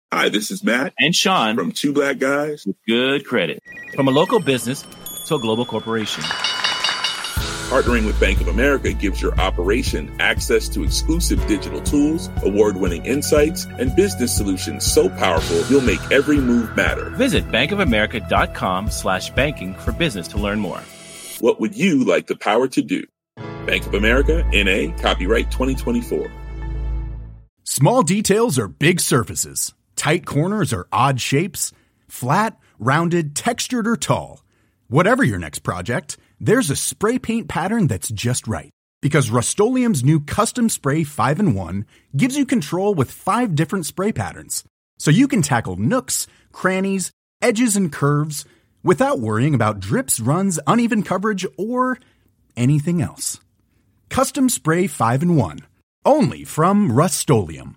Hi, this is Matt and Sean from Two Black Guys with Good Credit. From a local business to a global corporation. Partnering with Bank of America gives your operation access to exclusive digital tools, award-winning insights, and business solutions so powerful you'll make every move matter. Visit bankofamerica.com/banking for business to learn more. What would you like the power to do? Bank of America, N.A., copyright 2024. Small details are big surfaces. Tight corners are odd shapes. Flat, rounded, textured, or tall. Whatever your next project, there's a spray paint pattern that's just right. Because Rust-Oleum's new Custom Spray 5-in-1 gives you control with 5 different spray patterns. So you can tackle nooks, crannies, edges, and curves without worrying about drips, runs, uneven coverage, or anything else. Custom Spray 5-in-1. Only from Rust-Oleum.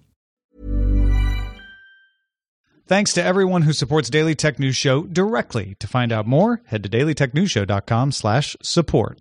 Thanks to everyone who supports Daily Tech News Show directly. To find out more, head to dailytechnewsshow.com/support.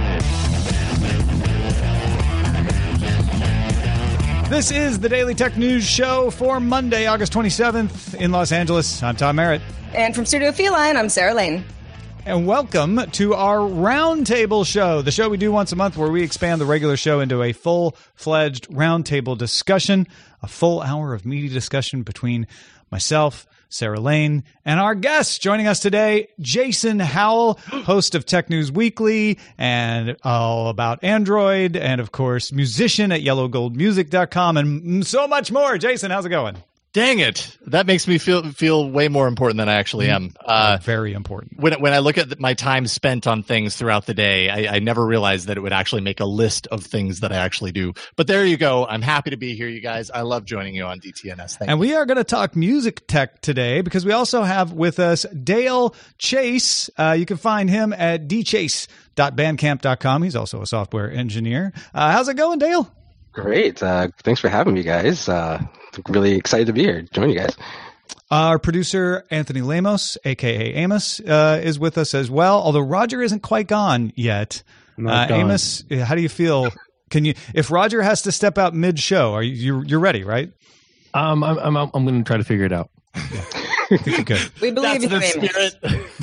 This is the Daily Tech News Show for Monday, August 27th in Los Angeles. I'm Tom Merritt. And from Studio Feline, I'm Sarah Lane. And welcome to our Roundtable Show, the show we do once a month where we expand the regular show into a full-fledged roundtable discussion, a full hour of meaty discussion between myself, Sarah Lane, and our guest joining us today, Jason Howell, host of Tech News Weekly and all about Android, and of course, musician at yellowgoldmusic.com, and so much more. Jason, how's it going? Dang it. That makes me feel way more important than I actually am. Very important. When I look at my time spent on things throughout the day, I never realized that it would actually make a list of things that I actually do. But there you go. I'm happy to be here, you guys. I love joining you on DTNS. Thank you. We are going to talk music tech today because we also have with us Dale Chase. You can find him at dchase.bandcamp.com. He's also a software engineer. How's it going, Dale? Great. Thanks for having me, guys. Really excited to be here. Join you guys. Our producer, Anthony Lemos, a.k.a. Amos, is with us as well, although Roger isn't quite gone yet. Amos, how do you feel? If Roger has to step out mid-show, you're ready, right? I'm going to try to figure it out. Yeah. I think you could. We believe in spirit.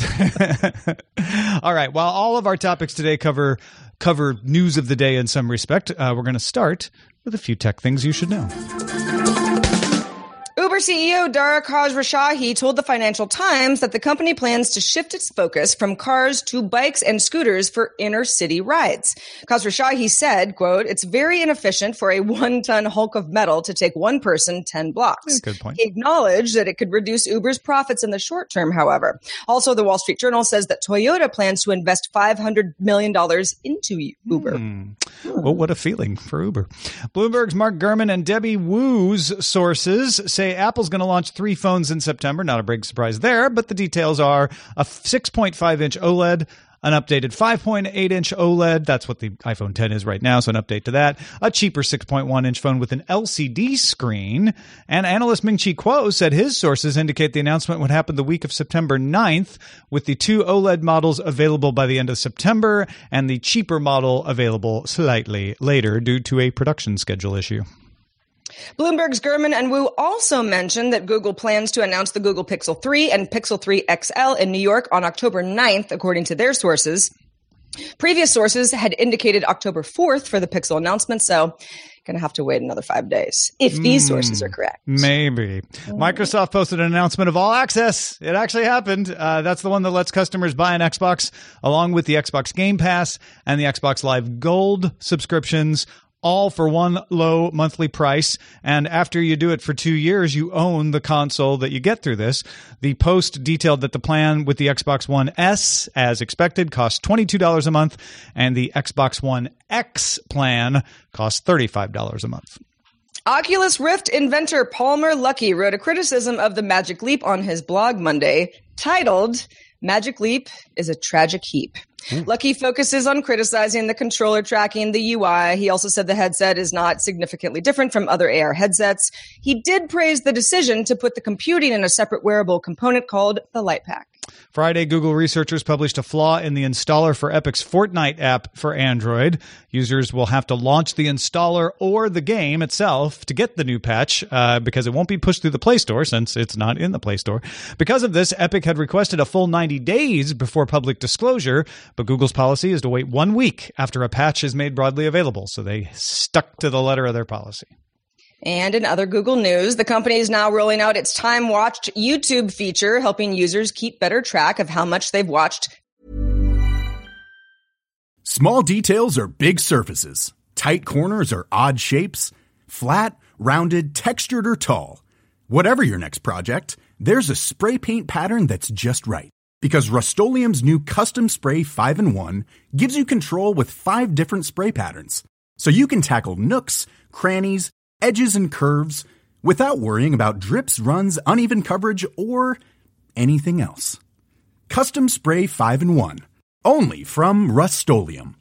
All right. While all of our topics today cover news of the day in some respect, we're going to start with a few tech things you should know. Uber CEO Dara Khosrowshahi told the Financial Times that the company plans to shift its focus from cars to bikes and scooters for inner city rides. Khosrowshahi said, quote, "It's very inefficient for a 1-ton hulk of metal to take one person 10 blocks. Good point. He acknowledged that it could reduce Uber's profits in the short term, however. Also, the Wall Street Journal says that Toyota plans to invest $500 million into Uber. Well, what a feeling for Uber. Bloomberg's Mark Gurman and Debbie Wu's sources say Apple's going to launch 3 phones in September. Not a big surprise there, but the details are a 6.5-inch OLED, an updated 5.8-inch OLED. That's what the iPhone 10 is right now, so an update to that. A cheaper 6.1-inch phone with an LCD screen. And analyst Ming-Chi Kuo said his sources indicate the announcement would happen the week of September 9th, with the 2 OLED models available by the end of September and the cheaper model available slightly later due to a production schedule issue. Bloomberg's Gurman and Wu also mentioned that Google plans to announce the Google Pixel 3 and Pixel 3 XL in New York on October 9th, according to their sources. Previous sources had indicated October 4th for the Pixel announcement, so going to have to wait another 5 days, if these sources are correct. Maybe. Microsoft posted an announcement of All Access. It actually happened. That's the one that lets customers buy an Xbox along with the Xbox Game Pass and the Xbox Live Gold subscriptions, all for one low monthly price. And after you do it for 2 years, you own the console that you get through this. The Post detailed that the plan with the Xbox One S, as expected, costs $22 a month, and the Xbox One X plan costs $35 a month. Oculus Rift inventor Palmer Luckey wrote a criticism of the Magic Leap on his blog Monday, titled, "Magic Leap is a Tragic Heap." Luckey focuses on criticizing the controller tracking, the UI. He also said the headset is not significantly different from other AR headsets. He did praise the decision to put the computing in a separate wearable component called the Light Pack. Friday, Google researchers published a flaw in the installer for Epic's Fortnite app for Android. Users will have to launch the installer or the game itself to get the new patch because it won't be pushed through the Play Store since it's not in the Play Store. Because of this, Epic had requested a full 90 days before public disclosure, but Google's policy is to wait 1 week after a patch is made broadly available, so they stuck to the letter of their policy. And in other Google news, the company is now rolling out its time-watched YouTube feature, helping users keep better track of how much they've watched. Small details are big surfaces. Tight corners are odd shapes. Flat, rounded, textured, or tall. Whatever your next project, there's a spray paint pattern that's just right. Because Rust-Oleum's new Custom Spray 5-in-1 gives you control with 5 different spray patterns. So you can tackle nooks, crannies, edges, and curves without worrying about drips, runs, uneven coverage, or anything else. Custom Spray 5-in-1. Only from Rust-Oleum.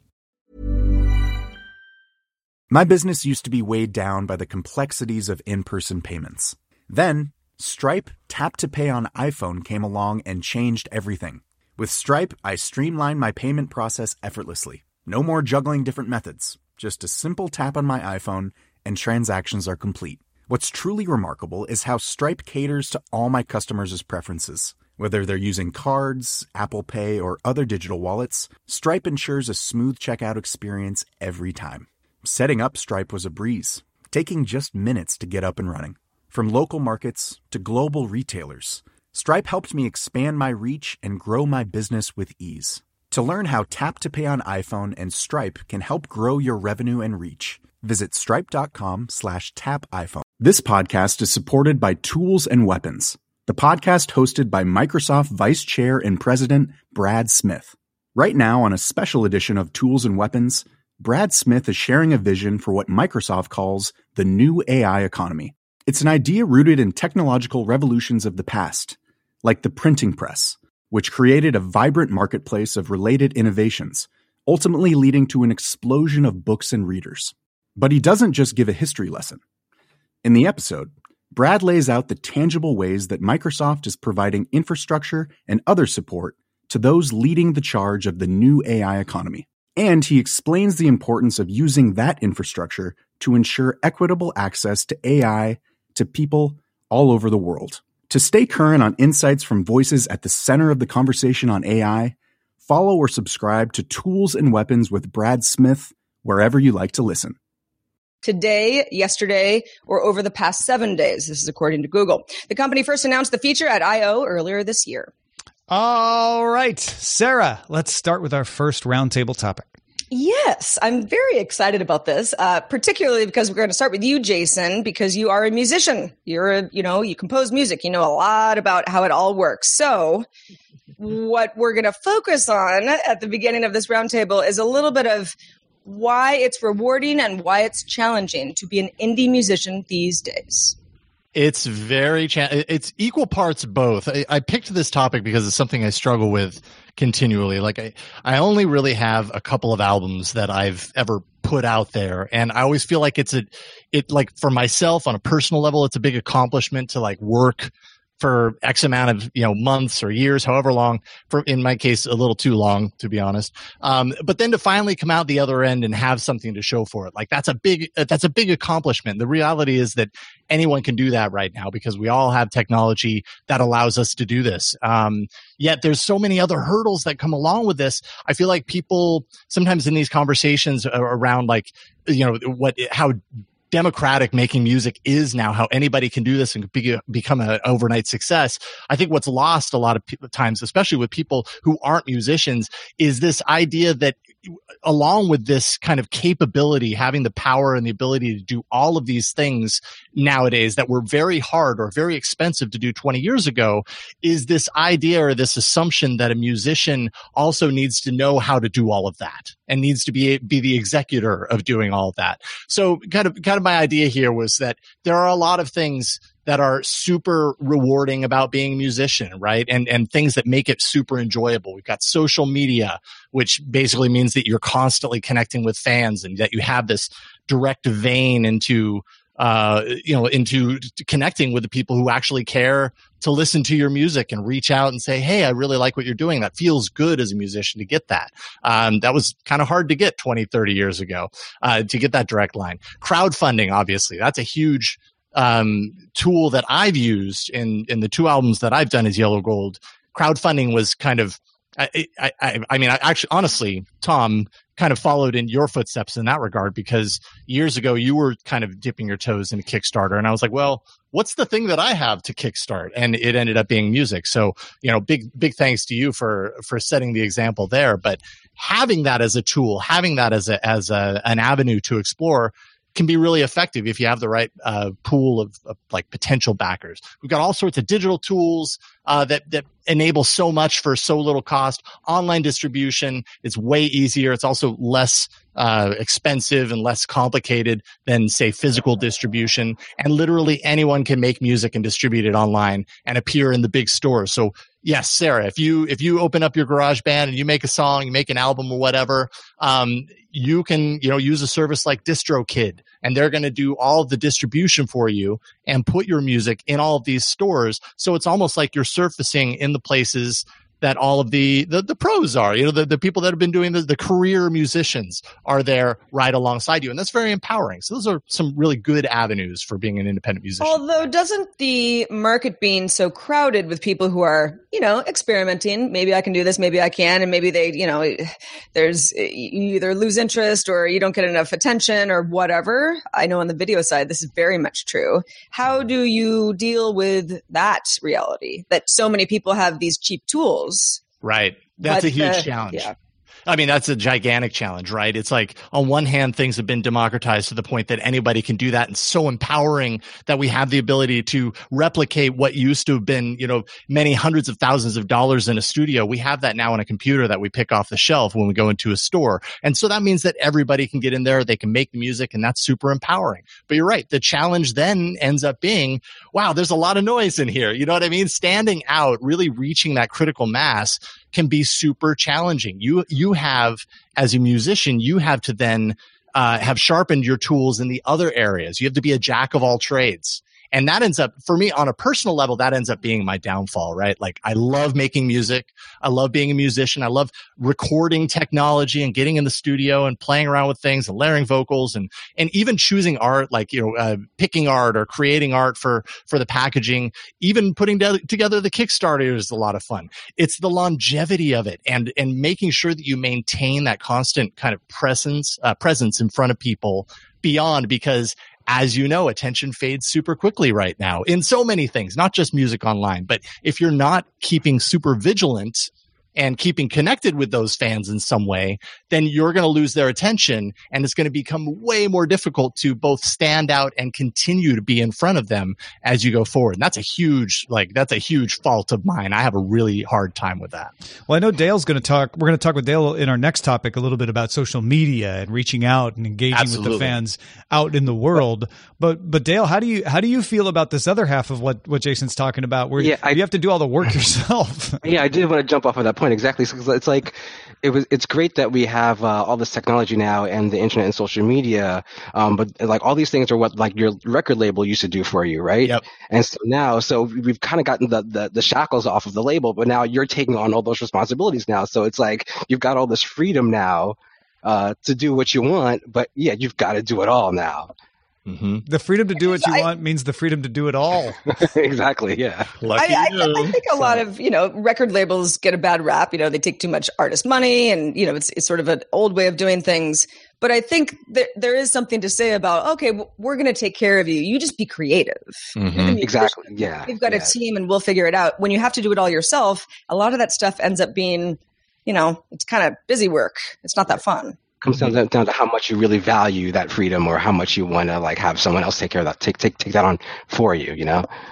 My business used to be weighed down by the complexities of in-person payments. Then, Stripe Tap to Pay on iPhone came along and changed everything. With Stripe, I streamlined my payment process effortlessly. No more juggling different methods. Just a simple tap on my iPhone and transactions are complete. What's truly remarkable is how Stripe caters to all my customers' preferences. Whether they're using cards, Apple Pay, or other digital wallets, Stripe ensures a smooth checkout experience every time. Setting up Stripe was a breeze, taking just minutes to get up and running. From local markets to global retailers, Stripe helped me expand my reach and grow my business with ease. To learn how Tap to Pay on iPhone and Stripe can help grow your revenue and reach, visit stripe.com/tapiphone. This podcast is supported by Tools and Weapons, the podcast hosted by Microsoft Vice Chair and President Brad Smith. Right now, on a special edition of Tools and Weapons, Brad Smith is sharing a vision for what Microsoft calls the new AI economy. It's an idea rooted in technological revolutions of the past, like the printing press, which created a vibrant marketplace of related innovations, ultimately leading to an explosion of books and readers. But he doesn't just give a history lesson. In the episode, Brad lays out the tangible ways that Microsoft is providing infrastructure and other support to those leading the charge of the new AI economy. And he explains the importance of using that infrastructure to ensure equitable access to AI to people all over the world. To stay current on insights from voices at the center of the conversation on AI, follow or subscribe to Tools and Weapons with Brad Smith wherever you like to listen. Today, yesterday, or over the past 7 days. This is according to Google. The company first announced the feature at I/O earlier this year. All right, Sarah, let's start with our first roundtable topic. Yes, I'm very excited about this, particularly because we're going to start with you, Jason, because you are a musician. You compose music. You know a lot about how it all works. So what we're going to focus on at the beginning of this roundtable is a little bit of why it's rewarding and why it's challenging to be an indie musician these days. It's it's equal parts both. I picked this topic because it's something I struggle with continually. Like I only really have a couple of albums that I've ever put out there, and I always feel like it like for myself on a personal level, it's a big accomplishment to like work for X amount of months or years, however long. For in my case, a little too long, to be honest. But then to finally come out the other end and have something to show for it, like that's a big accomplishment. The reality is that anyone can do that right now because we all have technology that allows us to do this. Yet there's so many other hurdles that come along with this. I feel like people sometimes in these conversations around how democratic making music is now, how anybody can do this and become an overnight success. I think what's lost a lot of times, especially with people who aren't musicians, is this idea that along with this kind of capability, having the power and the ability to do all of these things nowadays that were very hard or very expensive to do 20 years ago, is this idea or this assumption that a musician also needs to know how to do all of that and needs to be the executor of doing all of that. So kind of my idea here was that there are a lot of things that are super rewarding about being a musician, right? And things that make it super enjoyable. We've got social media, which basically means that you're constantly connecting with fans and that you have this direct vein into into connecting with the people who actually care to listen to your music and reach out and say, hey, I really like what you're doing. That feels good as a musician to get that. That was kind of hard to get 20, 30 years ago, to get that direct line. Crowdfunding, obviously, that's a huge tool that I've used in the 2 albums that I've done as Yellow Gold. Crowdfunding was kind of, honestly, Tom, kind of followed in your footsteps in that regard, because years ago you were kind of dipping your toes into Kickstarter, and I was like, well, what's the thing that I have to kickstart? And it ended up being music. So, big thanks to you for setting the example there. But having that as a tool, having that as an avenue to explore can be really effective if you have the right pool of like potential backers. We've got all sorts of digital tools that enable so much for so little cost. Online distribution is way easier. It's also less expensive and less complicated than, say, physical distribution. And literally anyone can make music and distribute it online and appear in the big stores. So yes, Sarah, if you open up your GarageBand and you make a song, you make an album or whatever, you can, use a service like DistroKid, and they're going to do all of the distribution for you and put your music in all of these stores. So it's almost like you're surfacing in the places that all of the pros are, the people that have been doing the career musicians are there right alongside you. And that's very empowering. So those are some really good avenues for being an independent musician. Although doesn't the market being so crowded with people who are, experimenting, maybe I can do this, maybe I can, and maybe they, there's, you either lose interest or you don't get enough attention or whatever. I know on the video side, this is very much true. How do you deal with that reality that so many people have these cheap tools? Right. That's a huge challenge. Yeah. I mean, that's a gigantic challenge, right? It's like, on one hand, things have been democratized to the point that anybody can do that, and so empowering that we have the ability to replicate what used to have been, many hundreds of thousands of dollars in a studio. We have that now on a computer that we pick off the shelf when we go into a store. And so that means that everybody can get in there, they can make the music, and that's super empowering. But you're right. The challenge then ends up being, wow, there's a lot of noise in here. You know what I mean? Standing out, really reaching that critical mass can be super challenging. You have, as a musician, you have to then have sharpened your tools in the other areas. You have to be a jack of all trades. And that ends up, for me, on a personal level, that ends up being my downfall, right? Like, I love making music. I love being a musician. I love recording technology and getting in the studio and playing around with things and layering vocals and even choosing art, like, picking art or creating art for the packaging. Even putting together the Kickstarter is a lot of fun. It's the longevity of it and making sure that you maintain that constant kind of presence in front of people beyond, because as you know, attention fades super quickly right now in so many things, not just music online. But if you're not keeping super vigilant and keeping connected with those fans in some way, then you're going to lose their attention, and it's going to become way more difficult to both stand out and continue to be in front of them as you go forward. And that's a huge fault of mine. I have a really hard time with that. Well, I know Dale's going to talk. We're going to talk with Dale in our next topic a little bit about social media and reaching out and engaging Absolutely. with the fans out in the world. But Dale, how do you feel about this other half of what Jason's talking about, where you have to do all the work yourself? Yeah, I did want to jump off of that point exactly. So it's like it's great that we have all this technology now and the internet and social media, but like all these things are what like your record label used to do for you, right? Yep. And so now, we've kind of gotten the shackles off of the label, but now you're taking on all those responsibilities now. So it's like you've got all this freedom now to do what you want, but yeah, you've got to do it all now. Mm-hmm. The freedom to do what you want means the freedom to do it all. Exactly. Yeah. I think a lot of, record labels get a bad rap. They take too much artist money and, it's sort of an old way of doing things. But I think there is something to say about, okay, we're going to take care of you. You just be creative. Mm-hmm. Exactly. Yeah. We've got a team and we'll figure it out. When you have to do it all yourself, a lot of that stuff ends up being, it's kind of busy work. It's not that fun. Comes down to how much you really value that freedom, or how much you want to like have someone else take care of that, take that on for you, Yeah.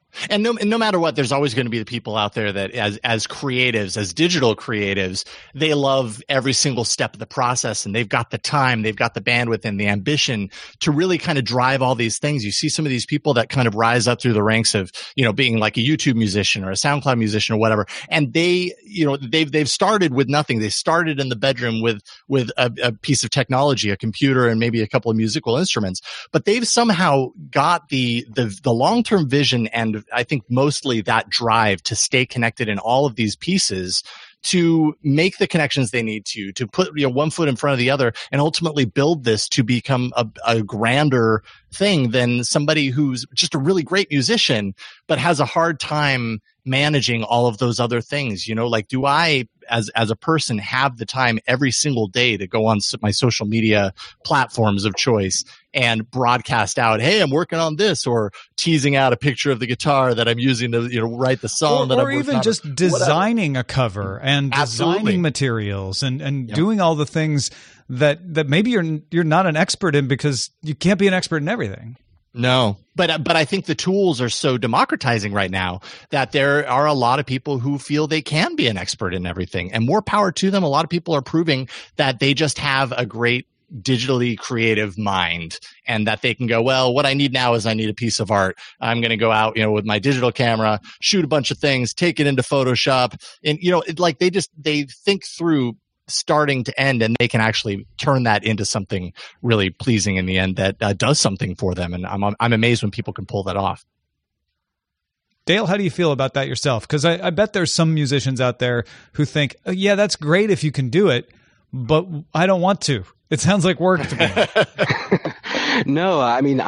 And no matter what, there's always going to be the people out there that as creatives, as digital creatives, they love every single step of the process, and they've got the time, they've got the bandwidth and the ambition to really kind of drive all these things. You see some of these people that kind of rise up through the ranks of, being like a YouTube musician or a SoundCloud musician or whatever. And they've started with nothing. They started in the bedroom with a piece of technology, a computer, and maybe a couple of musical instruments, but they've somehow got the long-term vision and I think mostly that drive to stay connected in all of these pieces to make the connections they need to put one foot in front of the other and ultimately build this to become a grander thing than somebody who's just a really great musician but has a hard time managing all of those other things. Like, do I as a person have the time every single day to go on my social media platforms of choice and broadcast out, hey, I'm working on this, or teasing out a picture of the guitar that I'm using to write the song or even just designing a cover and designing materials and doing all the things that maybe you're not an expert in because you can't be an expert in everything. No, but I think the tools are so democratizing right now that there are a lot of people who feel they can be an expert in everything, and more power to them. A lot of people are proving that they just have a great digitally creative mind, and that they can go, well, what I need now is I need a piece of art. I'm going to go out, with my digital camera, shoot a bunch of things, take it into Photoshop, and they think through starting to end, and they can actually turn that into something really pleasing in the end that does something for them. And I'm amazed when people can pull that off. Dale, how do you feel about that yourself? Because I bet there's some musicians out there who think, oh, yeah, that's great if you can do it, but I don't want to. It sounds like work to me. No, I mean,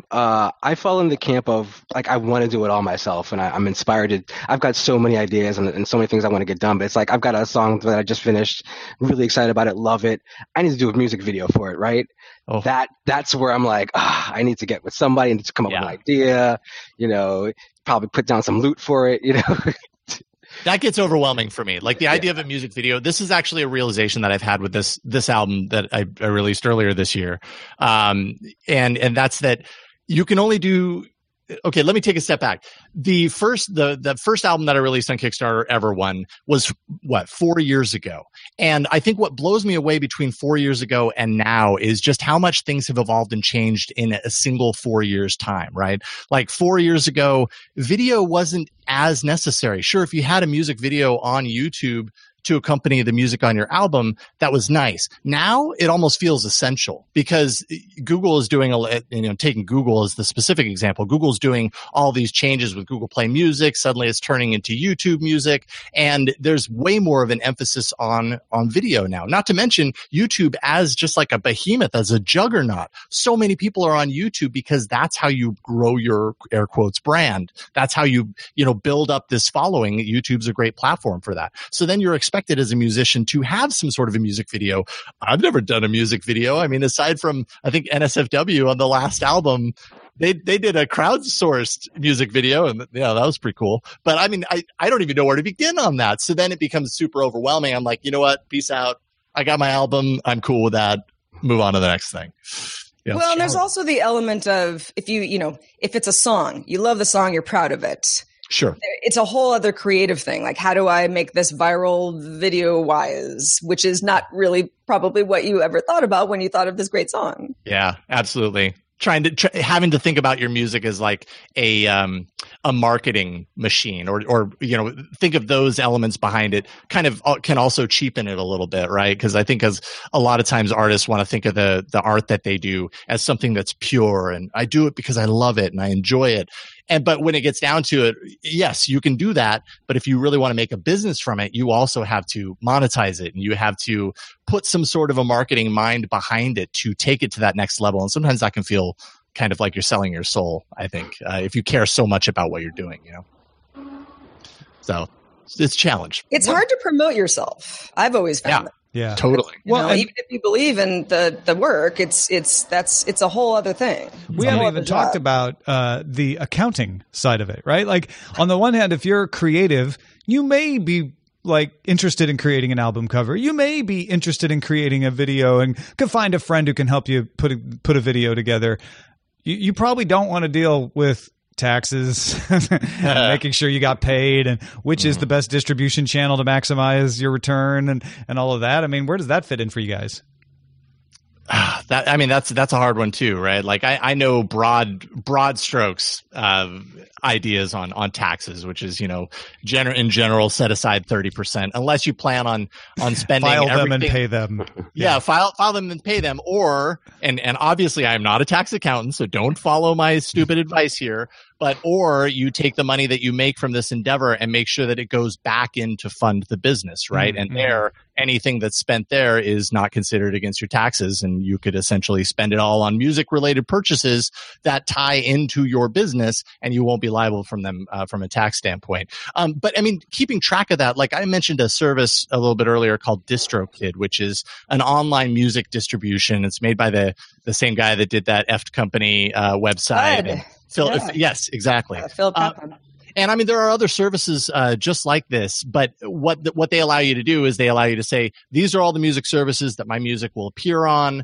I fall in the camp of, like, I want to do it all myself, and I'm inspired I've got so many ideas and so many things I want to get done, but it's like, I've got a song that I just finished, really excited about it, love it. I need to do a music video for it, right? Oh. That's where I'm like, I need to get with somebody and to come up with an idea, probably put down some loot for it, That gets overwhelming for me. Like the idea of a music video. This is actually a realization that I've had with this album that I released earlier this year. And that's that you can only do. Okay, let me take a step back. The first album that I released on Kickstarter ever was 4 years ago. And I think what blows me away between 4 years ago and now is just how much things have evolved and changed in a single 4 years time, right? Like 4 years ago, video wasn't as necessary. Sure, if you had a music video on YouTube to accompany the music on your album, that was nice. Now it almost feels essential because Google is doing taking Google as the specific example. Google's doing all these changes with Google Play Music. Suddenly it's turning into YouTube Music, and there's way more of an emphasis on video now. Not to mention YouTube as just like a behemoth, as a juggernaut. So many people are on YouTube because that's how you grow your air quotes brand. That's how you build up this following. YouTube's a great platform for that. So then you're expected as a musician to have some sort of a music video. I've never done a music video. I mean, aside from, I think, NSFW on the last album, they did a crowdsourced music video, and that was pretty cool. But I mean, I don't even know where to begin on that. So then it becomes super overwhelming. I'm like, you know what? Peace out. I got my album. I'm cool with that. Move on to the next thing. Yeah, well, and there's also the element of if it's a song, you love the song, you're proud of it. Sure. It's a whole other creative thing. Like, how do I make this viral video-wise, which is not really probably what you ever thought about when you thought of this great song. Yeah, absolutely. Having to think about your music as like a marketing machine, or think of those elements behind it kind of can also cheapen it a little bit, right? Because I think as a lot of times artists want to think of the art that they do as something that's pure, and I do it because I love it and I enjoy it. But when it gets down to it, yes, you can do that. But if you really want to make a business from it, you also have to monetize it, and you have to put some sort of a marketing mind behind it to take it to that next level. And sometimes that can feel kind of like you're selling your soul, I think, if you care so much about what you're doing, So it's a challenge. It's hard to promote yourself. I've always found that. Yeah, totally. Even if you believe in the work, it's a whole other thing. We haven't even talked about the accounting side of it, right? Like, on the one hand, if you're creative, you may be like interested in creating an album cover. You may be interested in creating a video and could find a friend who can help you put a video together. You probably don't want to deal with taxes, and making sure you got paid, and which is the best distribution channel to maximize your return, and all of that. I mean, where does that fit in for you guys? That's a hard one too, right? Like I know broad strokes ideas on taxes, which is, in general, set aside 30% unless you plan on spending file everything. them and pay them. Yeah, file them and pay them. Or and obviously I am not a tax accountant, so don't follow my stupid advice here. Or you take the money that you make from this endeavor and make sure that it goes back in to fund the business, right? Mm-hmm. And anything that's spent there is not considered against your taxes, and you could essentially spend it all on music-related purchases that tie into your business, and you won't be liable from them from a tax standpoint. But I mean, keeping track of that, like I mentioned a service a little bit earlier called DistroKid, which is an online music distribution. It's made by the same guy that did that Eft Company website. Yes, exactly. Philip Kaplan. And I mean, there are other services just like this, but what they allow you to do is they allow you to say, these are all the music services that my music will appear on.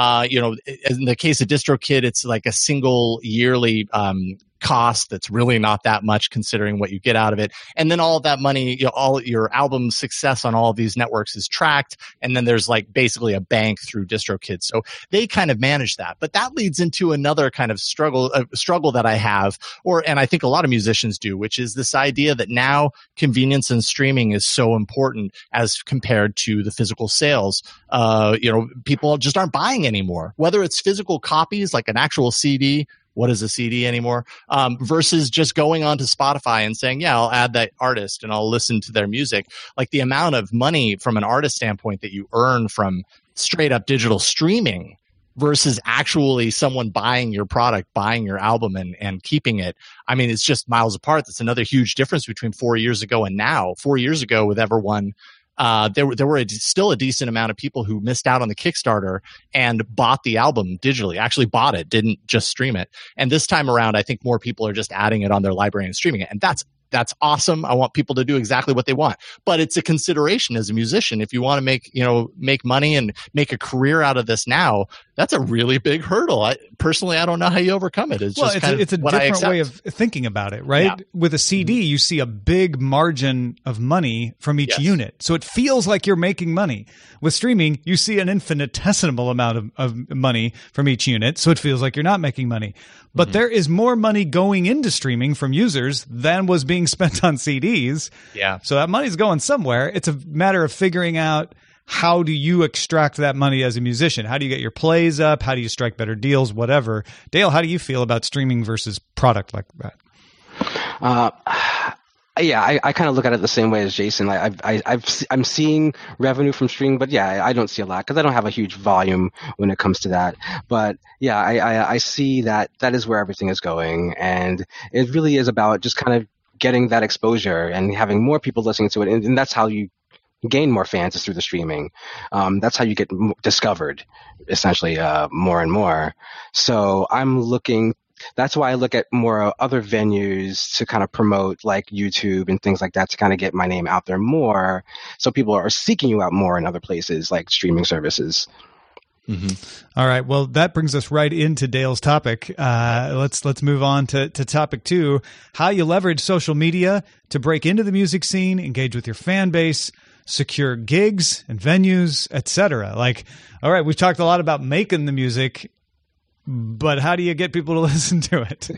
In the case of DistroKid, it's like a single yearly cost that's really not that much considering what you get out of it. And then all of that money, all your album success on all of these networks is tracked. And then there's like basically a bank through DistroKid. So they kind of manage that. But that leads into another kind of struggle that I have, and I think a lot of musicians do, which is this idea that now convenience and streaming is so important as compared to the physical sales. People just aren't buying anymore, whether it's physical copies like an actual CD. What is a CD anymore? Versus just going onto Spotify and saying, yeah, I'll add that artist and I'll listen to their music. Like the amount of money from an artist standpoint that you earn from straight up digital streaming versus actually someone buying your product, buying your album and keeping it. I mean, it's just miles apart. That's another huge difference between 4 years ago and now. 4 years ago with Everone, there were still a decent amount of people who missed out on the Kickstarter and bought the album digitally, actually bought it, didn't just stream it. And this time around, I think more people are just adding it on their library and streaming it. And that's awesome. I want people to do exactly what they want. But it's a consideration as a musician. If you want to make money and make a career out of this now, that's a really big hurdle. I don't know how you overcome it. It's a different way of thinking about it, right? Yeah. With a CD, you see a big margin of money from each unit. So it feels like you're making money. With streaming, you see an infinitesimal amount of money from each unit. So it feels like you're not making money. But there is more money going into streaming from users than was being spent on CDs. Yeah. So that money's going somewhere. It's a matter of figuring out, how do you extract that money as a musician? How do you get your plays up? How do you strike better deals? Whatever. Dale, how do you feel about streaming versus product like that? I kind of look at it the same way as Jason. I'm seeing revenue from streaming, but I don't see a lot because I don't have a huge volume when it comes to that. But I see that is where everything is going, and it really is about just kind of getting that exposure and having more people listening to it, and that's how you gain more fans, is through the streaming. That's how you get discovered, essentially, more and more. So that's why I look at more other venues to kind of promote, like YouTube and things like that, to kind of get my name out there more. So people are seeking you out more in other places like streaming services. Mm-hmm. All right. Well, that brings us right into Dale's topic. Let's move on to topic 2, how you leverage social media to break into the music scene, engage with your fan base, secure gigs and venues, etc. Like, all right, we've talked a lot about making the music, but how do you get people to listen to it?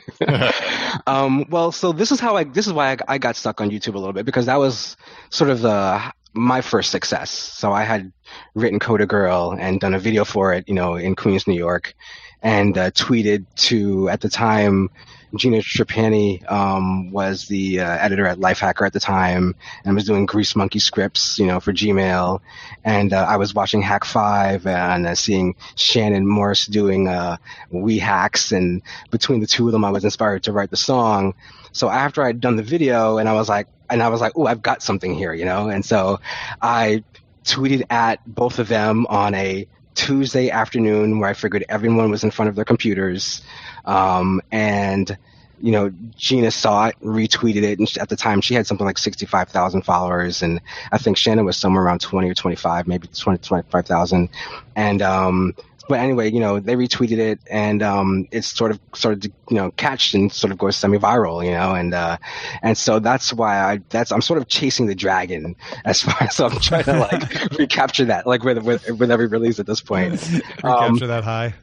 So this is why I got stuck on YouTube a little bit, because that was sort of my first success. So I had written Coda Girl and done a video for it, in Queens, New York, and tweeted to, at the time, Gina Trapani was the editor at Lifehacker at the time, and was doing Grease Monkey scripts, for Gmail. And I was watching Hack 5 and seeing Shannon Morse doing We Hacks, and between the two of them, I was inspired to write the song. So after I'd done the video, and I was like, oh, I've got something here, And so I tweeted at both of them on a Tuesday afternoon where I figured everyone was in front of their computers. And Gina saw it, retweeted it, and at the time she had something like 65,000 followers, and I think Shannon was somewhere around 20 or 25, maybe 20, 25,000. And but anyway, they retweeted it, and it sort of started to catch and sort of go semi-viral, and so that's why I'm sort of chasing the dragon as far as I'm trying to like recapture that, like with every release at this point. Recapture that high.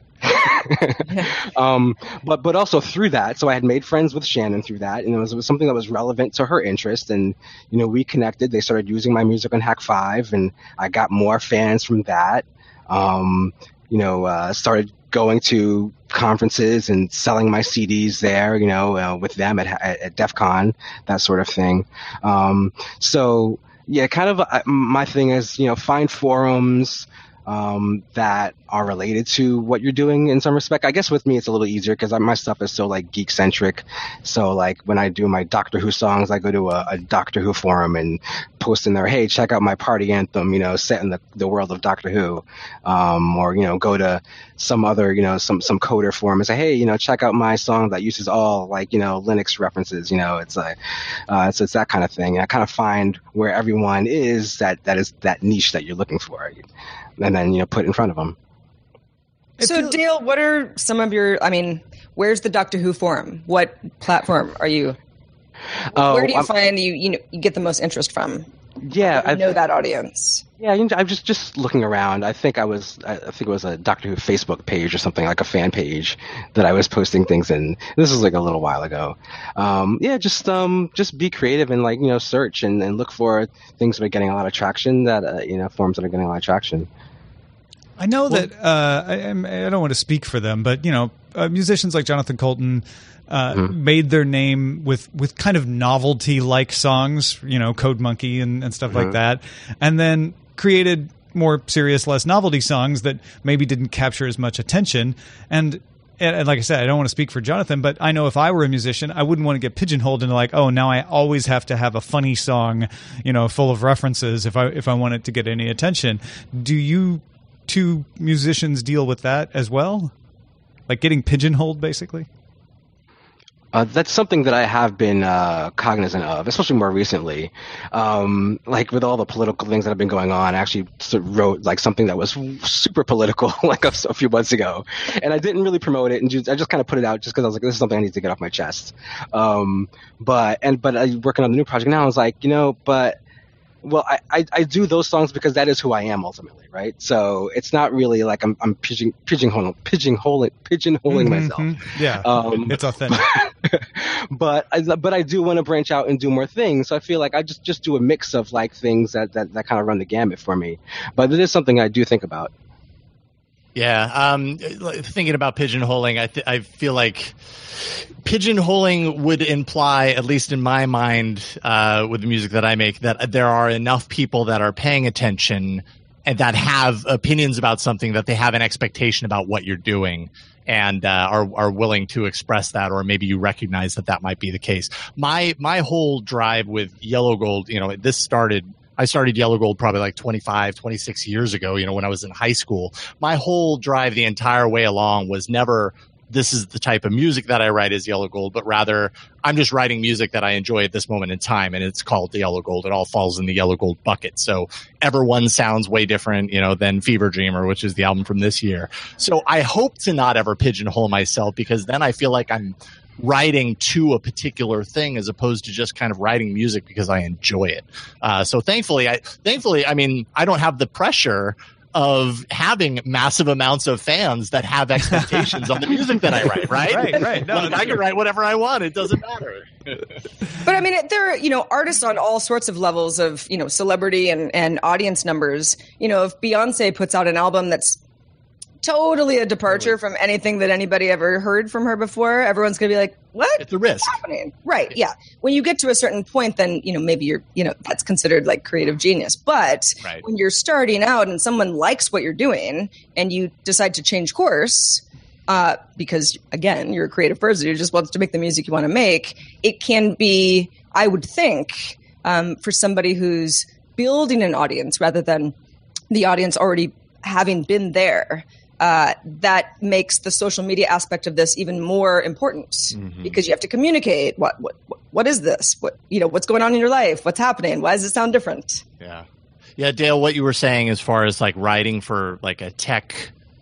But also through that, so I had made friends with Shannon through that, and it was something that was relevant to her interest, and we connected. They started using my music on Hack 5, and I got more fans from that. Started going to conferences and selling my CDs there, with them at DEF CON, that sort of thing. So yeah, kind of my thing is, find forums that are related to what you're doing in some respect. I guess with me it's a little easier because my stuff is so like geek centric. So like when I do my Doctor Who songs, I go to a Doctor Who forum and post in there, hey, check out my party anthem, set in the world of Doctor Who. Or go to some other, some coder forum and say, hey, check out my song that uses all like, Linux references. It's like so it's that kind of thing. And I kind of find where everyone is that is that niche that you're looking for, and then put it in front of them. So Dale, what are some of your? Where's the Doctor Who forum? What platform are you? Where do you find you get the most interest from? Yeah, I know that audience. Yeah, I'm just looking around. I think it was a Doctor Who Facebook page or something, like a fan page that I was posting things in. This was like a little while ago. Just be creative and like search and look for things that are getting a lot of traction. Forums that are getting a lot of traction. I know that I don't want to speak for them, but musicians like Jonathan Coulton made their name with kind of novelty like songs, Code Monkey and stuff like that, and then created more serious, less novelty songs that maybe didn't capture as much attention. And like I said, I don't want to speak for Jonathan, but I know if I were a musician, I wouldn't want to get pigeonholed into like, oh, now I always have to have a funny song, full of references if I want it to get any attention. Do you two musicians deal with that as well? Like getting pigeonholed, basically? That's something that I have been cognizant of, especially more recently. Like with all the political things that have been going on, I actually wrote like something that was super political like a few months ago, and I didn't really promote it, and I just kind of put it out just because I was like, this is something I need to get off my chest. But I'm working on the new project now. I was like, well, I do those songs because that is who I am ultimately, right? So it's not really like I'm pigeonholing myself. Yeah, it's authentic. But I do want to branch out and do more things. So I feel like I just do a mix of like things that kind of run the gamut for me. But it is something I do think about. Yeah, thinking about pigeonholing, I feel like pigeonholing would imply, at least in my mind, with the music that I make, that there are enough people that are paying attention and that have opinions about something, that they have an expectation about what you're doing and are willing to express that, or maybe you recognize that might be the case. My whole drive with Yellow Gold, I started Yellow Gold probably like 25, 26 years ago, when I was in high school. My whole drive the entire way along was never, this is the type of music that I write as Yellow Gold, but rather I'm just writing music that I enjoy at this moment in time, and it's called the Yellow Gold. It all falls in the Yellow Gold bucket. So Everyone sounds way different, than Fever Dreamer, which is the album from this year. So I hope to not ever pigeonhole myself, because then I feel like I'm writing to a particular thing as opposed to just kind of writing music because I enjoy it. So thankfully, I don't have the pressure of having massive amounts of fans that have expectations on the music that I write, right? Right. No, I can write whatever I want. It doesn't matter. But there are, artists on all sorts of levels of, celebrity and audience numbers. If Beyonce puts out an album that's totally a departure from anything that anybody ever heard from her before, everyone's going to be like, what? It's a risk. What's happening? Right. Yeah. When you get to a certain point, then, maybe you're, that's considered like creative genius. But when you're starting out and someone likes what you're doing and you decide to change course, because again, you're a creative person who just wants to make the music you want to make, it can be, I would think, for somebody who's building an audience rather than the audience already having been there, that makes the social media aspect of this even more important, because you have to communicate what is this? What's going on in your life? What's happening? Why does it sound different? Yeah. Dale, what you were saying as far as like writing for like a tech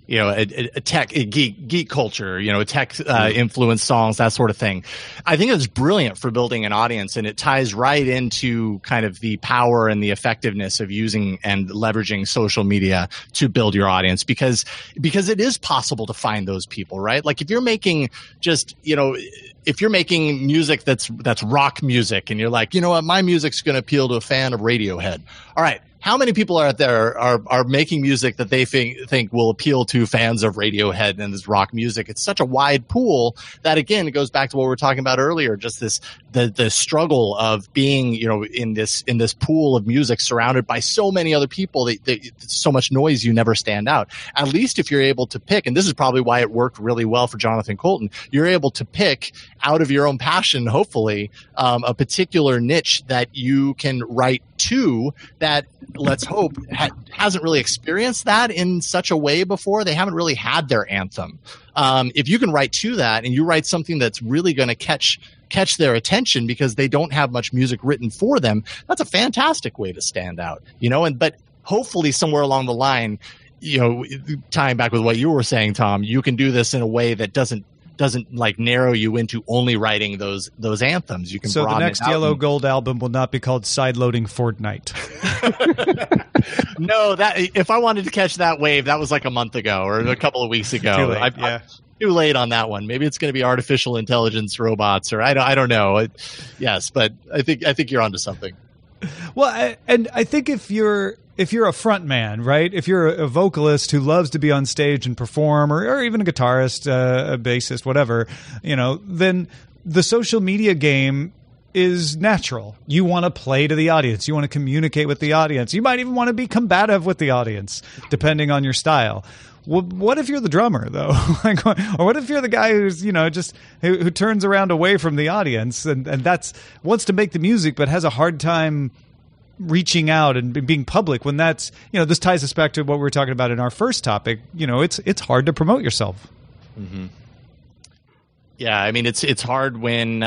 a tech geek culture, tech influenced songs, that sort of thing. I think it's brilliant for building an audience, and it ties right into kind of the power and the effectiveness of using and leveraging social media to build your audience, because it is possible to find those people, right? Like if you're making if you're making music that's rock music, and you're like, you know what, my music's going to appeal to a fan of Radiohead. All right. How many people out there are making music that they think will appeal to fans of Radiohead and this rock music? It's such a wide pool that, again, it goes back to what we were talking about earlier, just the struggle of being, in this pool of music surrounded by so many other people, so much noise, you never stand out. At least if you're able to pick, and this is probably why it worked really well for Jonathan Coulton, you're able to pick out of your own passion, hopefully, a particular niche that you can write to that, let's hope, hasn't really experienced that in such a way before. They haven't really had their anthem. If you can write to that, and you write something that's really going to catch their attention because they don't have much music written for them, that's a fantastic way to stand out, but hopefully somewhere along the line, tying back with what you were saying, Tom, you can do this in a way that doesn't like narrow you into only writing those anthems. You can so the next Yellow Gold album will not be called Sideloading Fortnite. No, that if I wanted to catch that wave, that was like a month ago or a couple of weeks ago. Too late, too late on that one. Maybe it's going to be artificial intelligence robots, or I don't know. Yes, but I think you're onto something. Well, I think if you're a front man, right? If you're a vocalist who loves to be on stage and perform, or even a guitarist, a bassist, whatever, then the social media game is natural. You want to play to the audience. You want to communicate with the audience. You might even want to be combative with the audience, depending on your style. What if you're the drummer, though? Or what if you're the guy who's, just who turns around away from the audience and wants to make the music but has a hard time reaching out and being public when that's, this ties us back to what we were talking about in our first topic. It's hard to promote yourself. Mm-hmm. Yeah, I mean, it's hard when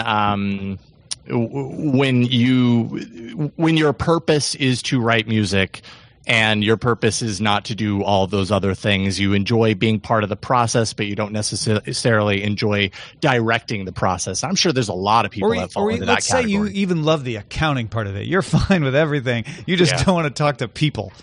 your purpose is to write music and your purpose is not to do all those other things. You enjoy being part of the process, but you don't necessarily enjoy directing the process. I'm sure there's a lot of people that fall into that let's say category. You even love the accounting part of it. You're fine with everything. You just don't want to talk to people.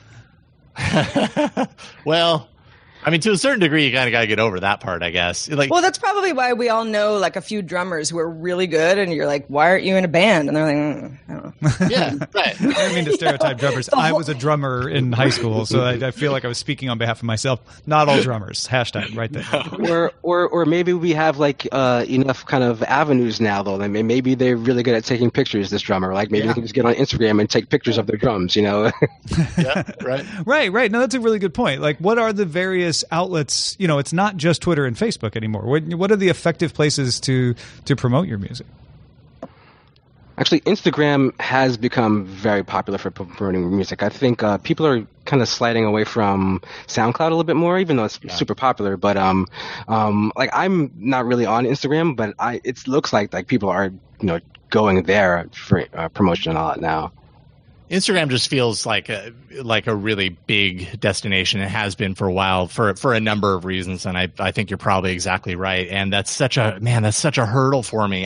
Well, I mean, to a certain degree, you kind of got to get over that part, I guess. Well, that's probably why we all know like a few drummers who are really good, and you're like, "Why aren't you in a band?" And they're like, I don't know. Yeah, right. I don't mean to stereotype drummers. I was a drummer in high school, so I feel like I was speaking on behalf of myself. Not all drummers. Hashtag right there. Or maybe we have like enough kind of avenues now, though. I mean, maybe they're really good at taking pictures. This drummer, like maybe they can just get on Instagram and take pictures of their drums. Yeah, right. Right. No, that's a really good point. Like, what are the various outlets? It's not just Twitter and Facebook anymore. What are the effective places to promote your music? Actually, Instagram has become very popular for promoting music. I think people are kind of sliding away from SoundCloud a little bit more, even though it's super popular. But like I'm not really on Instagram, but it looks like people are going there for promotion a lot now. Instagram just feels like a really big destination. It has been for a while for a number of reasons, and I think you're probably exactly right. And that's such a hurdle for me.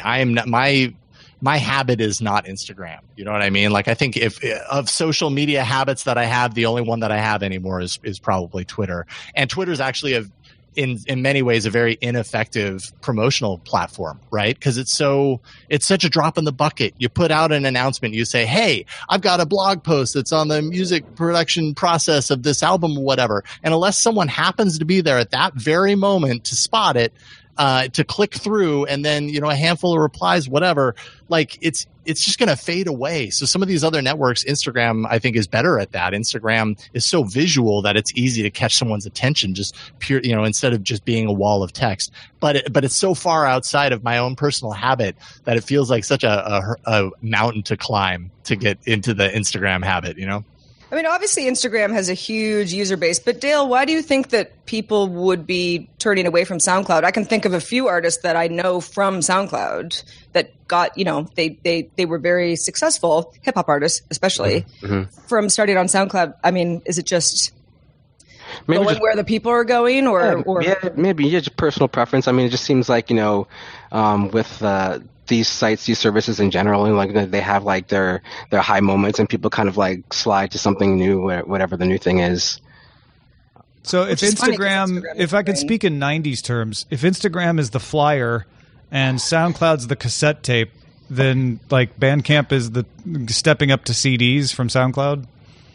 My habit is not Instagram. You know what I mean? Like, I think if of social media habits that I have, the only one that I have anymore is probably Twitter. And Twitter is actually in many ways a very ineffective promotional platform, right? Because it's such a drop in the bucket. You put out an announcement, you say, hey, I've got a blog post that's on the music production process of this album or whatever. And unless someone happens to be there at that very moment to spot it, to click through, and then a handful of replies, whatever, like it's just going to fade away. So some of these other networks, Instagram, I think, is better at that. Instagram is so visual that it's easy to catch someone's attention, just pure, instead of just being a wall of text. But it's so far outside of my own personal habit that it feels like such a mountain to climb to get into the Instagram habit. I mean, obviously Instagram has a huge user base, but Dale, why do you think that people would be turning away from SoundCloud? I can think of a few artists that I know from SoundCloud that got, they were very successful, hip hop artists especially, from starting on SoundCloud. I mean, is it just Maybe going where the people are going, or maybe just personal preference. I mean, it just seems like, with these sites, these services in general, and like they have like their high moments, and people kind of like slide to something new, whatever the new thing is. So if Instagram, if I can speak in 90s terms, if Instagram is the flyer and SoundCloud's the cassette tape, then like Bandcamp is the stepping up to CDs from SoundCloud?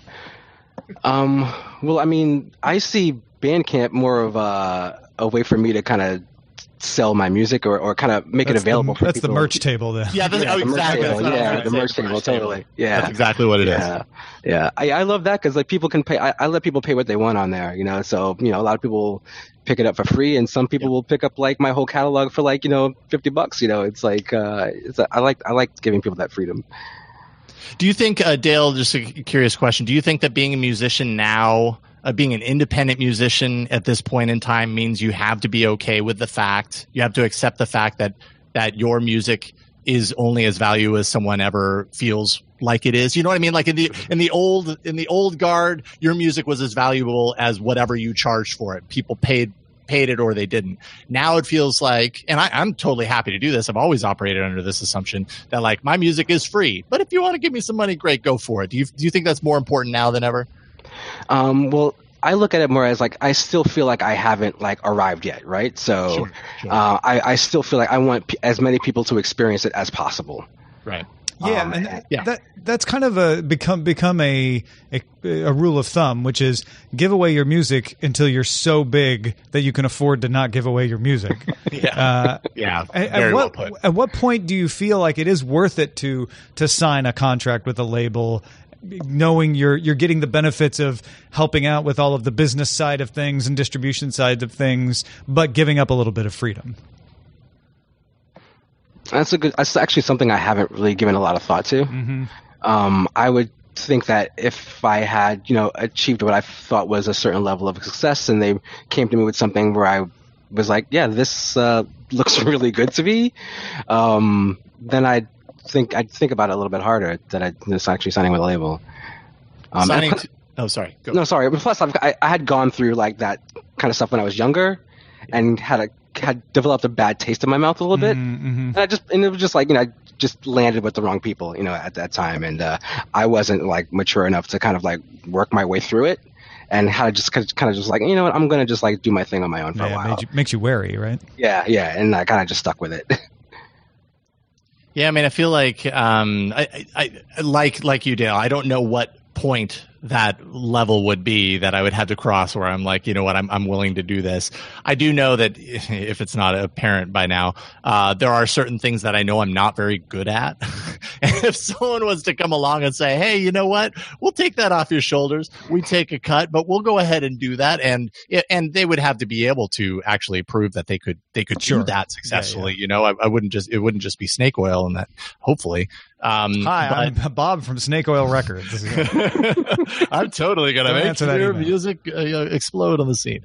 Well, I mean, I see Bandcamp more of a way for me to kind of sell my music or kind of make it available for people. That's the merch table then. Yeah, exactly. The merch table, totally. Yeah. That's exactly what it is. Yeah. I love that because like people can pay. I let people pay what they want on there, so, a lot of people pick it up for free, and some people will pick up like my whole catalog for like, $50. It's like, I like giving people that freedom. Do you think, Dale, just a curious question, do you think that being a musician now, being an independent musician at this point in time means you have to be okay with the fact, you have to accept the fact that your music is only as valuable as someone ever feels like it is? You know what I mean? Like in the old guard, your music was as valuable as whatever you charged for it. People paid it or they didn't. Now it feels like, and I'm totally happy to do this. I've always operated under this assumption that like my music is free, but if you want to give me some money, great, go for it. Do you think that's more important now than ever? Well, I look at it more as like I still feel like I haven't like arrived yet, right? So Sure. I still feel like I want as many people to experience it as possible. Right. Yeah, that's kind of become a rule of thumb, which is give away your music until you're so big that you can afford to not give away your music. Very well put. At what point do you feel like it is worth it to sign a contract with a label, knowing you're getting the benefits of helping out with all of the business side of things and distribution side of things, but giving up a little bit of freedom? That's actually something I haven't really given a lot of thought to. Mm-hmm. I would think that if I had, achieved what I thought was a certain level of success, and they came to me with something where I was like, yeah, this looks really good to me, then I'd think about it a little bit harder that I was actually signing with a label. Sorry. Go. No, sorry. Plus, I had gone through like that kind of stuff when I was younger, and had developed a bad taste in my mouth a little bit, mm-hmm. and it was just like, I just landed with the wrong people, at that time, and I wasn't like mature enough to kind of like work my way through it, and had to just kind of just like, what, I'm gonna just like do my thing on my own for a while. Makes you wary, right? Yeah, and I kind of just stuck with it. Yeah, I mean, I feel like I like you, Dale. I don't know what point that level would be that I would have to cross where I'm like, I'm willing to do this. I do know that if it's not apparent by now, there are certain things that I know I'm not very good at. And if someone was to come along and say, hey, you know what, we'll take that off your shoulders. We take a cut, but we'll go ahead and do that. And they would have to be able to actually prove that they could Sure. do that successfully. Yeah. It wouldn't just be snake oil and that, hopefully. Hi, I'm Bob from Snake Oil Records. I'm totally going to make your music explode on the scene.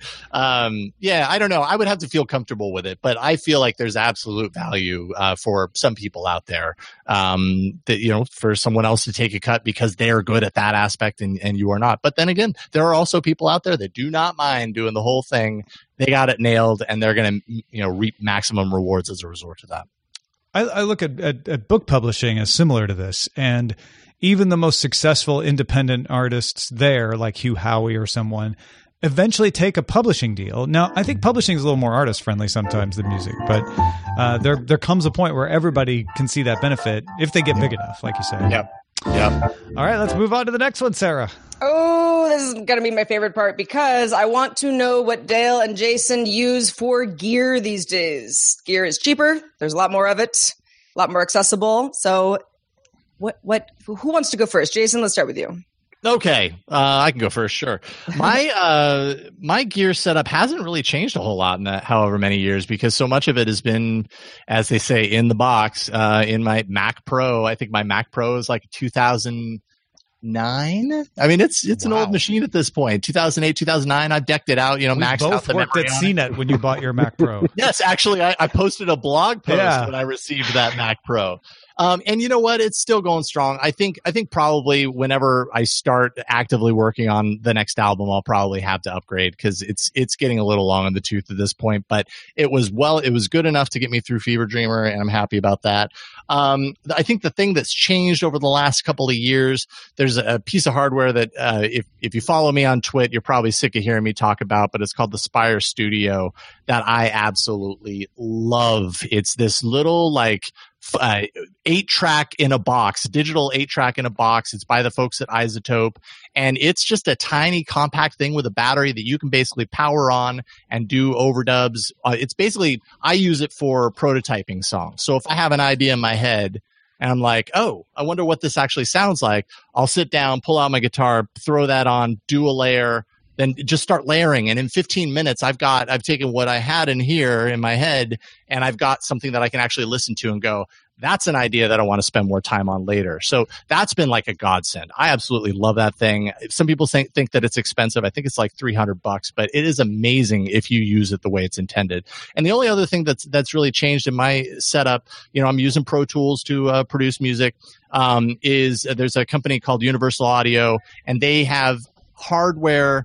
I don't know. I would have to feel comfortable with it, but I feel like there's absolute value for some people out there that, for someone else to take a cut because they're good at that aspect and you are not. But then again, there are also people out there that do not mind doing the whole thing. They got it nailed and they're going to, reap maximum rewards as a result of that. I look at book publishing as similar to this, and even the most successful independent artists there, like Hugh Howey or someone, eventually take a publishing deal. Now, I think publishing is a little more artist-friendly sometimes than music, but there comes a point where everybody can see that benefit if they get big enough, like you said. Yep. All right, let's move on to the next one, Sarah. Oh, this is going to be my favorite part because I want to know what Dale and Jason use for gear these days. Gear is cheaper. There's a lot more of it, a lot more accessible. So who wants to go first? Jason, let's start with you. Okay, I can go first. Sure. My gear setup hasn't really changed a whole lot in that however many years because so much of it has been, as they say, in the box. In my Mac Pro, I think my Mac Pro is like 2009. I mean, it's an old machine at this point. 2008, 2009. I've decked it out. Maxed out the memory. Both worked at CNET when you bought your Mac Pro. Yes, actually, I posted a blog post when I received that Mac Pro. And you know what? It's still going strong. I think probably whenever I start actively working on the next album, I'll probably have to upgrade because it's getting a little long in the tooth at this point. But it was good enough to get me through Fever Dreamer, and I'm happy about that. I think the thing that's changed over the last couple of years, there's a piece of hardware that if you follow me on Twitch, you're probably sick of hearing me talk about, but it's called the Spire Studio that I absolutely love. It's this little 8-track in a box, digital 8-track in a box. It's by the folks at Isotope, and it's just a tiny compact thing with a battery that you can basically power on and do overdubs. It's basically, I use it for prototyping songs. So if I have an idea in my head and I'm like, oh, I wonder what this actually sounds like, I'll sit down, pull out my guitar, throw that on, do a layer, then just start layering. And in 15 minutes, I've taken what I had in here in my head, and I've got something that I can actually listen to and go, that's an idea that I want to spend more time on later. So that's been like a godsend. I absolutely love that thing. Some people think that it's expensive. I think it's like $300, but it is amazing if you use it the way it's intended. And the only other thing that's really changed in my setup, I'm using Pro Tools to produce music, is there's a company called Universal Audio, and they have hardware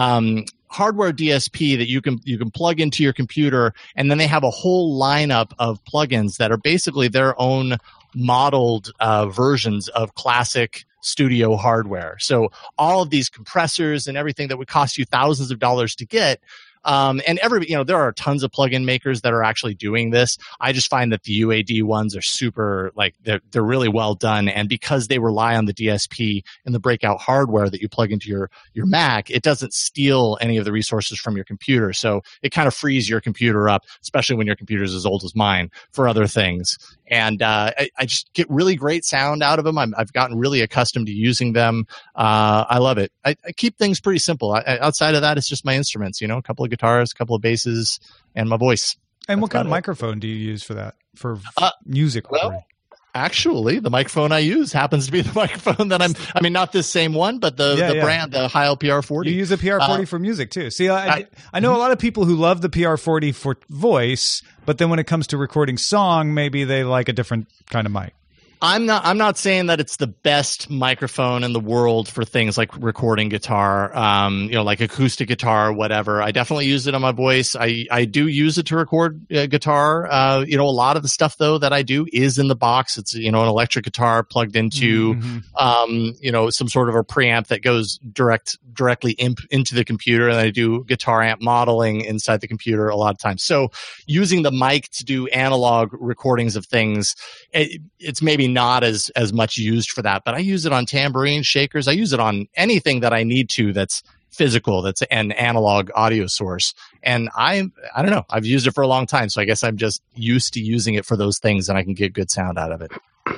DSP that you can plug into your computer, and then they have a whole lineup of plugins that are basically their own modeled versions of classic studio hardware. So all of these compressors and everything that would cost you thousands of dollars to get. And there are tons of plugin makers that are actually doing this. I just find that the UAD ones are super, they're really well done. And because they rely on the DSP and the breakout hardware that you plug into your Mac, it doesn't steal any of the resources from your computer. So it kind of frees your computer up, especially when your computer is as old as mine, for other things. And I just get really great sound out of them. I've gotten really accustomed to using them. I love it. I keep things pretty simple. Outside of that, it's just my instruments, a couple of guitars, a couple of basses, and my voice. And what kind of microphone do you use for that, for music? Well, actually, the microphone I use happens to be the microphone that not this same one, but the brand, the Heil PR40. You use a PR40 for music too. See, I know a lot of people who love the PR40 for voice, but then when it comes to recording song, maybe they like a different kind of mic. I'm not saying that it's the best microphone in the world for things like recording guitar, like acoustic guitar or whatever. I definitely use it on my voice. I do use it to record guitar. A lot of the stuff though that I do is in the box. It's, an electric guitar plugged into, some sort of a preamp that goes directly into the computer. And I do guitar amp modeling inside the computer a lot of times. So using the mic to do analog recordings of things, it's maybe not as much used for that, but I use it on tambourines, shakers. I use it on anything that I need to that's physical, that's an analog audio source. And I don't know, I've used it for a long time, so I guess I'm just used to using it for those things, and I can get good sound out of it.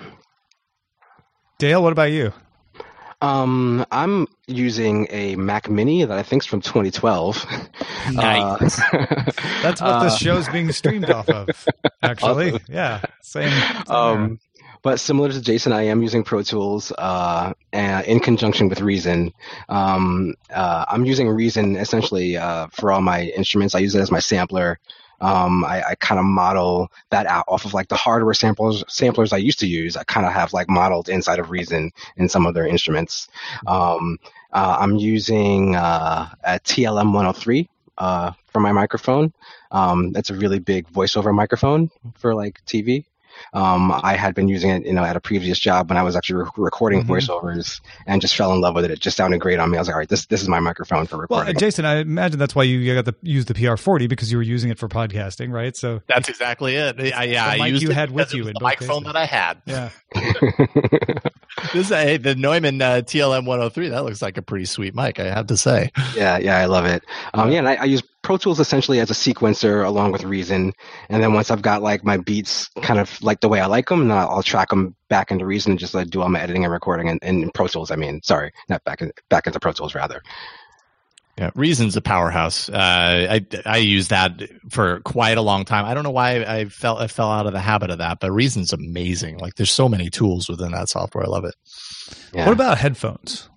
Dale, what about you? I'm using a Mac Mini that I think is from 2012. Nice. That's what this show's being streamed off of, actually. Awesome. Yeah, same. But similar to Jason, I am using Pro Tools in conjunction with Reason. I'm using Reason essentially for all my instruments. I use it as my sampler. I kind of model that out off of the hardware samplers I used to use. I kind of have modeled inside of Reason in some of their instruments. I'm using a TLM 103 for my microphone. It's a really big voiceover microphone for TV. I had been using it, at a previous job when I was actually recording voiceovers, and just fell in love with it. It just sounded great on me. I was like, all right, this is my microphone for recording. Well, Jason, I imagine that's why you got to use the PR40, because you were using it for podcasting, right? So that's exactly it. I used it with you in the microphone that I had. Yeah. The Neumann TLM 103. That looks like a pretty sweet mic, I have to say. Yeah, I love it. And I use Pro Tools essentially as a sequencer along with Reason, and then once I've got my beats kind of the way I like them, and I'll track them back into Reason and just do all my editing and recording in Pro Tools. Sorry, not back into Pro Tools rather. Yeah, Reason's a powerhouse. I used that for quite a long time. I don't know why I fell out of the habit of that, but Reason's amazing. There's so many tools within that software. I love it. Yeah. What about headphones?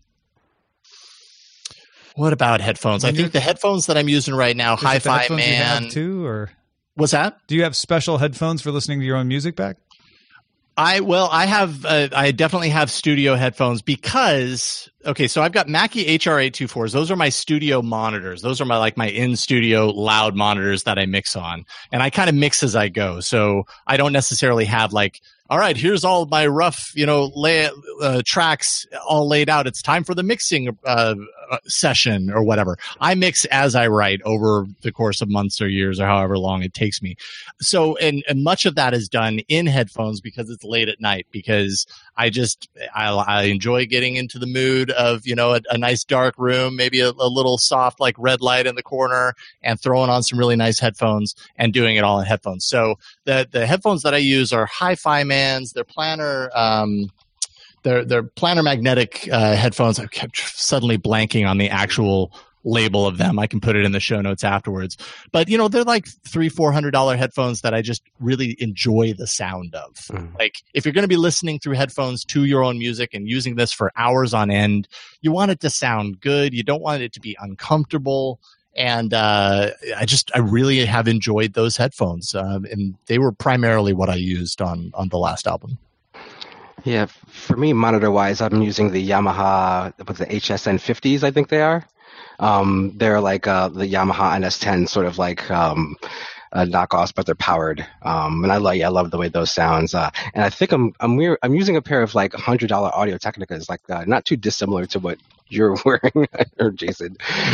What about headphones? I think the headphones that I'm using right now, Hi-Fi Man. You have too, or what's that? Do you have special headphones for listening to your own music back? I definitely have studio headphones because, so I've got Mackie HR824s. Those are my studio monitors. Those are my in-studio loud monitors that I mix on. And I kind of mix as I go. So I don't necessarily have all right, here's all my rough, tracks all laid out. It's time for the mixing session or whatever. I mix as I write over the course of months or years or however long it takes me. So, and much of that is done in headphones because it's late at night, because I enjoy getting into the mood of, a nice dark room, maybe a little soft, red light in the corner, and throwing on some really nice headphones and doing it all in headphones. So the headphones that I use are Hi-Fi Mans. They're planar, they're planar magnetic headphones. I kept suddenly blanking on the actual label of them. I can put it in the show notes afterwards. But, they're $300-$400 headphones that I just really enjoy the sound of. If you're going to be listening through headphones to your own music and using this for hours on end, you want it to sound good. You don't want it to be uncomfortable. And I really have enjoyed those headphones. And they were primarily what I used on the last album. Yeah, for me, monitor-wise, I'm using the Yamaha, the HSN 50s, I think they are. They're the Yamaha NS10, sort of knockoffs, but they're powered. And I love the way those sounds. And I think I'm using a pair of $100 Audio Technicas, not too dissimilar to what you're wearing, or Jason.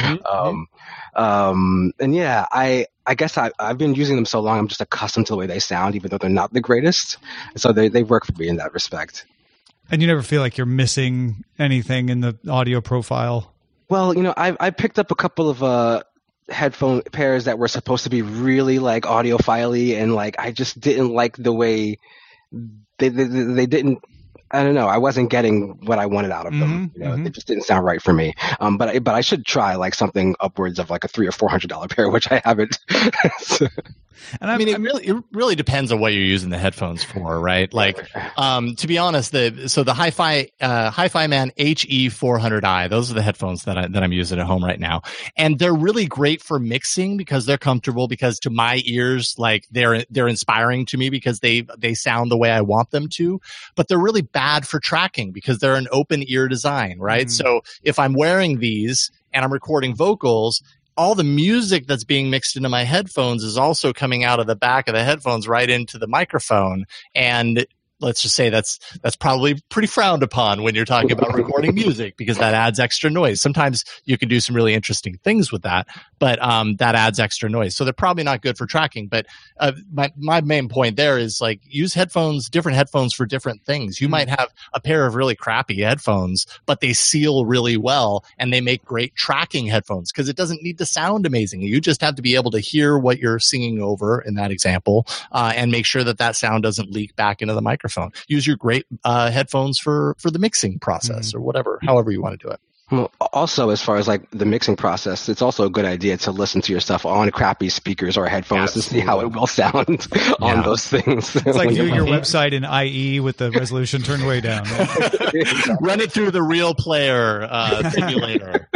And yeah, I guess I've been using them so long, I'm just accustomed to the way they sound, even though they're not the greatest. So they work for me in that respect. And you never feel like you're missing anything in the audio profile? Well, I picked up a couple of headphone pairs that were supposed to be really audiophile-y, and I just didn't like the way they didn't. I don't know. I wasn't getting what I wanted out of them. They just didn't sound right for me. But I should try something upwards of a $300 or $400 pair, which I haven't. And it really depends on what you're using the headphones for, right? To be honest, the Hi-Fi Man HE400i, those are the headphones that I'm using at home right now, and they're really great for mixing because they're comfortable. Because to my ears, they're inspiring to me because they sound the way I want them to. But they're really bad for tracking because they're an open ear design, right? So if I'm wearing these and I'm recording vocals, all the music that's being mixed into my headphones is also coming out of the back of the headphones right into the microphone. And let's just say that's probably pretty frowned upon when you're talking about recording music, because that adds extra noise. Sometimes you can do some really interesting things with that, but that adds extra noise. So they're probably not good for tracking. But my main point there is use different headphones for different things. You might have a pair of really crappy headphones, but they seal really well and they make great tracking headphones because it doesn't need to sound amazing. You just have to be able to hear what you're singing over in that example, and make sure that sound doesn't leak back into the microphone. Use your great headphones for the mixing process or however you want to do it. Well, also, as far as the mixing process, it's also a good idea to listen to your stuff on crappy speakers or headphones to see how it will sound on those things. It's like viewing your website in IE with the resolution turned way down. Run it through the Real Player simulator.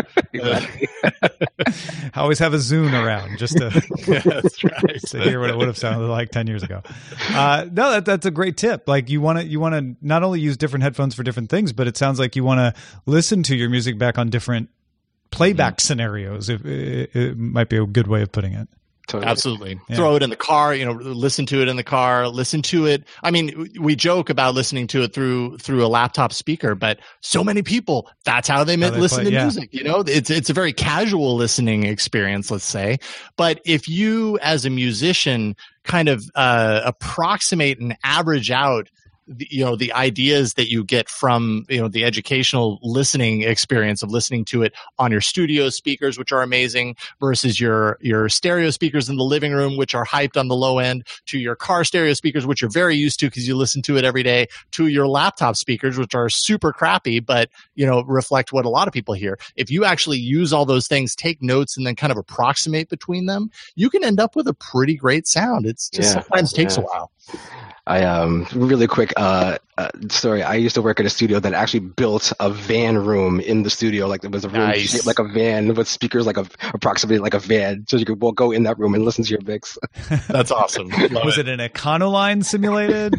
I always have a Zune around just to, to hear what it would have sounded like 10 years ago. No, that's a great tip. You want to not only use different headphones for different things, but it sounds like you want to listen to your music back on different playback scenarios. It might be a good way of putting it. Totally. Absolutely. Yeah. Throw it in the car, listen to it in the car, listen to it. I mean, we joke about listening to it through a laptop speaker, but so many people, that's how they listen to music. It's a very casual listening experience, let's say. But if you as a musician kind of approximate and average out the ideas that you get from, the educational listening experience of listening to it on your studio speakers, which are amazing, versus your stereo speakers in the living room, which are hyped on the low end, to your car stereo speakers, which you're very used to because you listen to it every day, to your laptop speakers, which are super crappy, but, reflect what a lot of people hear. If you actually use all those things, take notes, and then kind of approximate between them, you can end up with a pretty great sound. It's just sometimes takes a while. Really quick story. I used to work at a studio that actually built a van room in the studio. Like it was a room shaped like a van with speakers approximately like a van, so you could go in that room and listen to your mix. That's awesome. Was it an Econoline simulated?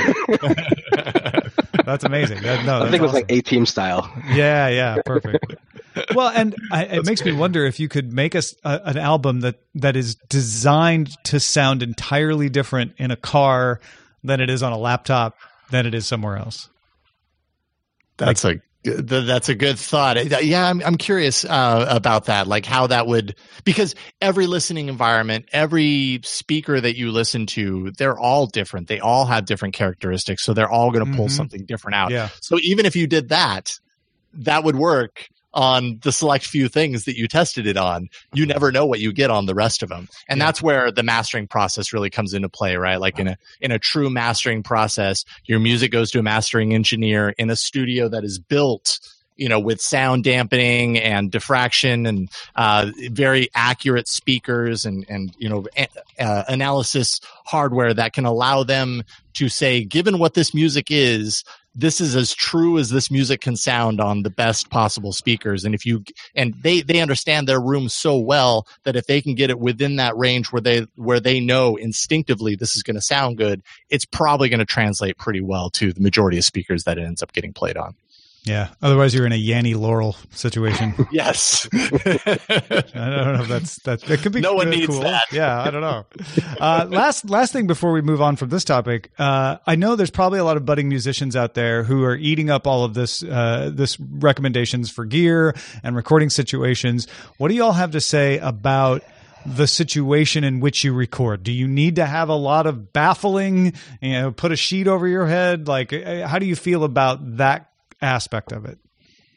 That's amazing. I think it was like A-Team style. Yeah, perfect. Well, and it makes me wonder if you could make an album that is designed to sound entirely different in a car than it is on a laptop than it is somewhere else. That's a good thought. Yeah, I'm curious about that, like how that would, because every listening environment, every speaker that you listen to, they're all different. They all have different characteristics, so they're all going to pull something different out. Yeah. So even if you did that would work on the select few things that you tested it on. You never know what you get on the rest of them. And that's where the mastering process really comes into play, right? Like in a true mastering process, your music goes to a mastering engineer in a studio that is built, with sound dampening and diffraction and very accurate speakers and analysis hardware that can allow them to say, given what this music is, this is as true as this music can sound on the best possible speakers. And they understand their room so well that if they can get it within that range where they know instinctively this is going to sound good, it's probably going to translate pretty well to the majority of speakers that it ends up getting played on. Yeah. Otherwise, you're in a Yanni Laurel situation. Yes. I don't know if that could be. No one needs cool. that. Yeah, I don't know. Last thing before we move on from this topic, I know there's probably a lot of budding musicians out there who are eating up all of this recommendations for gear and recording situations. What do you all have to say about the situation in which you record? Do you need to have a lot of baffling, put a sheet over your head? Like, how do you feel about that aspect of it?